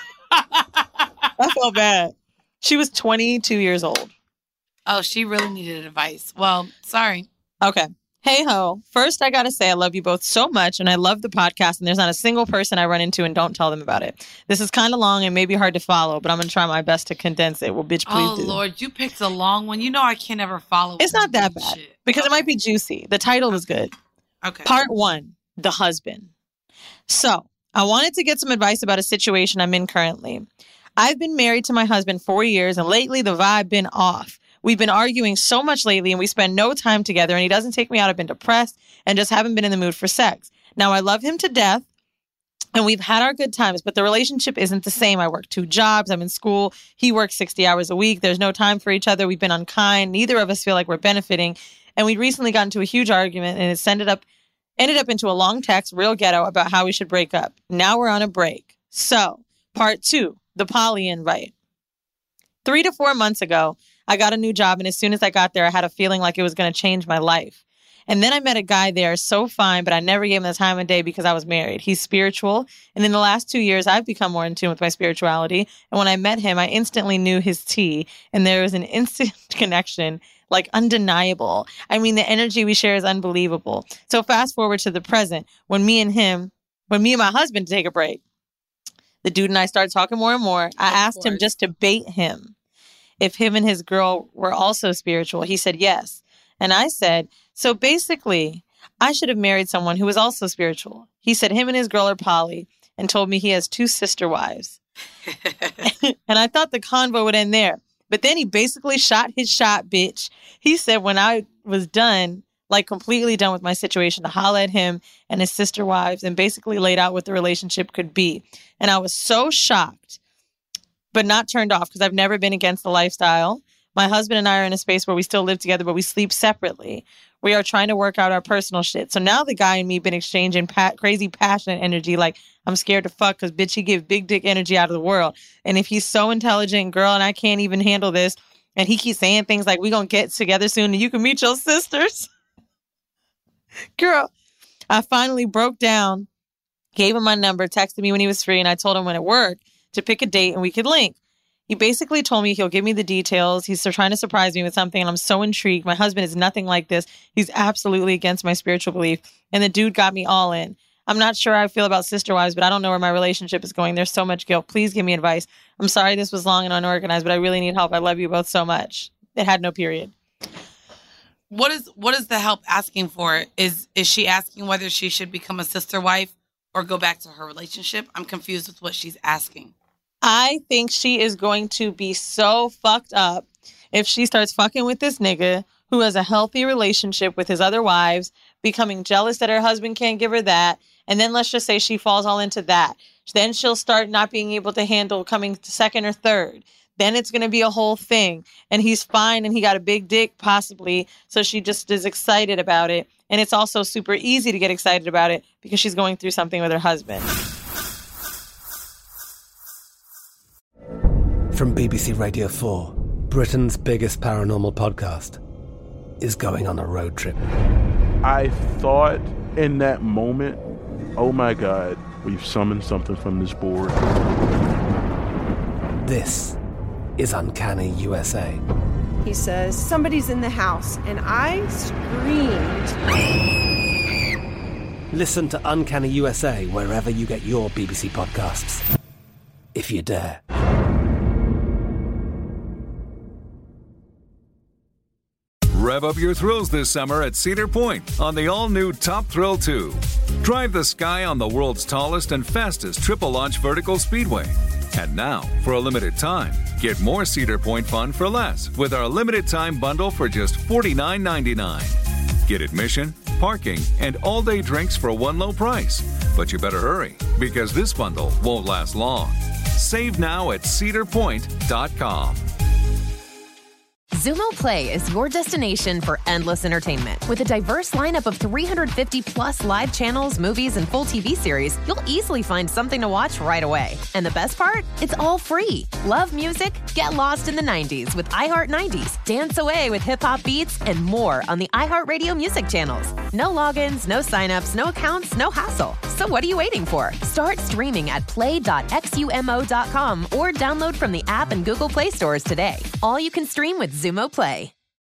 I felt bad. She was twenty-two years old. Oh, she really needed advice. Well, sorry. Okay. Hey ho. First, I gotta say I love you both so much, and I love the podcast. And there's not a single person I run into and don't tell them about it. This is kind of long and maybe hard to follow, but I'm gonna try my best to condense it. Well, bitch, please Oh, do. Lord, you picked a long one. You know I can't ever follow. It's not that bad because it might be juicy. The title is good. Okay. Part one, the husband. So I wanted to get some advice about a situation I'm in currently. I've been married to my husband four years and lately the vibe been off. We've been arguing so much lately and we spend no time together and he doesn't take me out. I've been depressed and just haven't been in the mood for sex. Now I love him to death and we've had our good times, but the relationship isn't the same. I work two jobs. I'm in school. He works sixty hours a week. There's no time for each other. We've been unkind. Neither of us feel like we're benefiting. And we recently got into a huge argument and it's ended up ended up into a long text, real ghetto, about how we should break up. Now we're on a break. So, part two, the poly invite. Three to four months ago, I got a new job, and as soon as I got there, I had a feeling like it was going to change my life. And then I met a guy there, so fine, but I never gave him the time of day because I was married. He's spiritual, and in the last two years, I've become more in tune with my spirituality. And when I met him, I instantly knew his tea, and there was an instant connection, like undeniable. I mean, the energy we share is unbelievable. So fast forward to the present, when me and him, when me and my husband take a break, the dude and I started talking more and more. I asked him just to bait him. if him and his girl were also spiritual. He said yes. And I said, so basically, I should have married someone who was also spiritual. He said him and his girl are poly and told me he has two sister wives. And I thought the convo would end there. But then he basically shot his shot, bitch. He said when I was done, like completely done with my situation, to holler at him and his sister wives and basically laid out what the relationship could be. And I was so shocked, but not turned off, because I've never been against the lifestyle. My husband and I are in a space where we still live together, but we sleep separately. We are trying to work out our personal shit. So now the guy and me been exchanging pa- crazy passionate energy. Like, I'm scared to fuck because, bitch, he give big dick energy out of the world. And if he's so intelligent, girl, and I can't even handle this, and he keeps saying things like, we going to get together soon and you can meet your sisters. Girl, I finally broke down, gave him my number, texted me when he was free, and I told him when it worked to pick a date and we could link. He basically told me he'll give me the details. He's trying to surprise me with something, and I'm so intrigued. My husband is nothing like this. He's absolutely against my spiritual belief, and the dude got me all in. I'm not sure how I feel about sister wives, but I don't know where my relationship is going. There's so much guilt. Please give me advice. I'm sorry this was long and unorganized, but I really need help. I love you both so much. It had no period. What is what is the help asking for? Is is she asking whether she should become a sister wife or go back to her relationship? I'm confused with what she's asking. I think she is going to be so fucked up if she starts fucking with this nigga who has a healthy relationship with his other wives, becoming jealous that her husband can't give her that. And then let's just say she falls all into that. Then she'll start not being able to handle coming to second or third. Then it's going to be a whole thing. And he's fine and he got a big dick possibly. So she just is excited about it. And it's also super easy to get excited about it because she's going through something with her husband. From B B C Radio four, Britain's biggest paranormal podcast is going on a road trip. I thought in that moment, oh my God, we've summoned something from this board. This is Uncanny U S A. He says, somebody's in the house, and I screamed. Listen to Uncanny U S A wherever you get your B B C podcasts, if you dare. Rev up your thrills this summer at Cedar Point on the all-new Top Thrill two. Drive the sky on the world's tallest and fastest triple-launch vertical speedway. And now, for a limited time, get more Cedar Point fun for less with our limited-time bundle for just forty-nine ninety-nine. Get admission, parking, and all-day drinks for one low price. But you better hurry, because this bundle won't last long. Save now at cedar point dot com. Xumo Play is your destination for endless entertainment. With a diverse lineup of three hundred fifty plus live channels, movies, and full T V series, you'll easily find something to watch right away. And the best part? It's all free. Love music? Get lost in the nineties with iHeart nineties. Dance away with hip-hop beats and more on the iHeartRadio music channels. No logins, no signups, no accounts, no hassle. So what are you waiting for? Start streaming at play dot xumo dot com or download from the app and Google Play stores today. All you can stream with Xumo Play.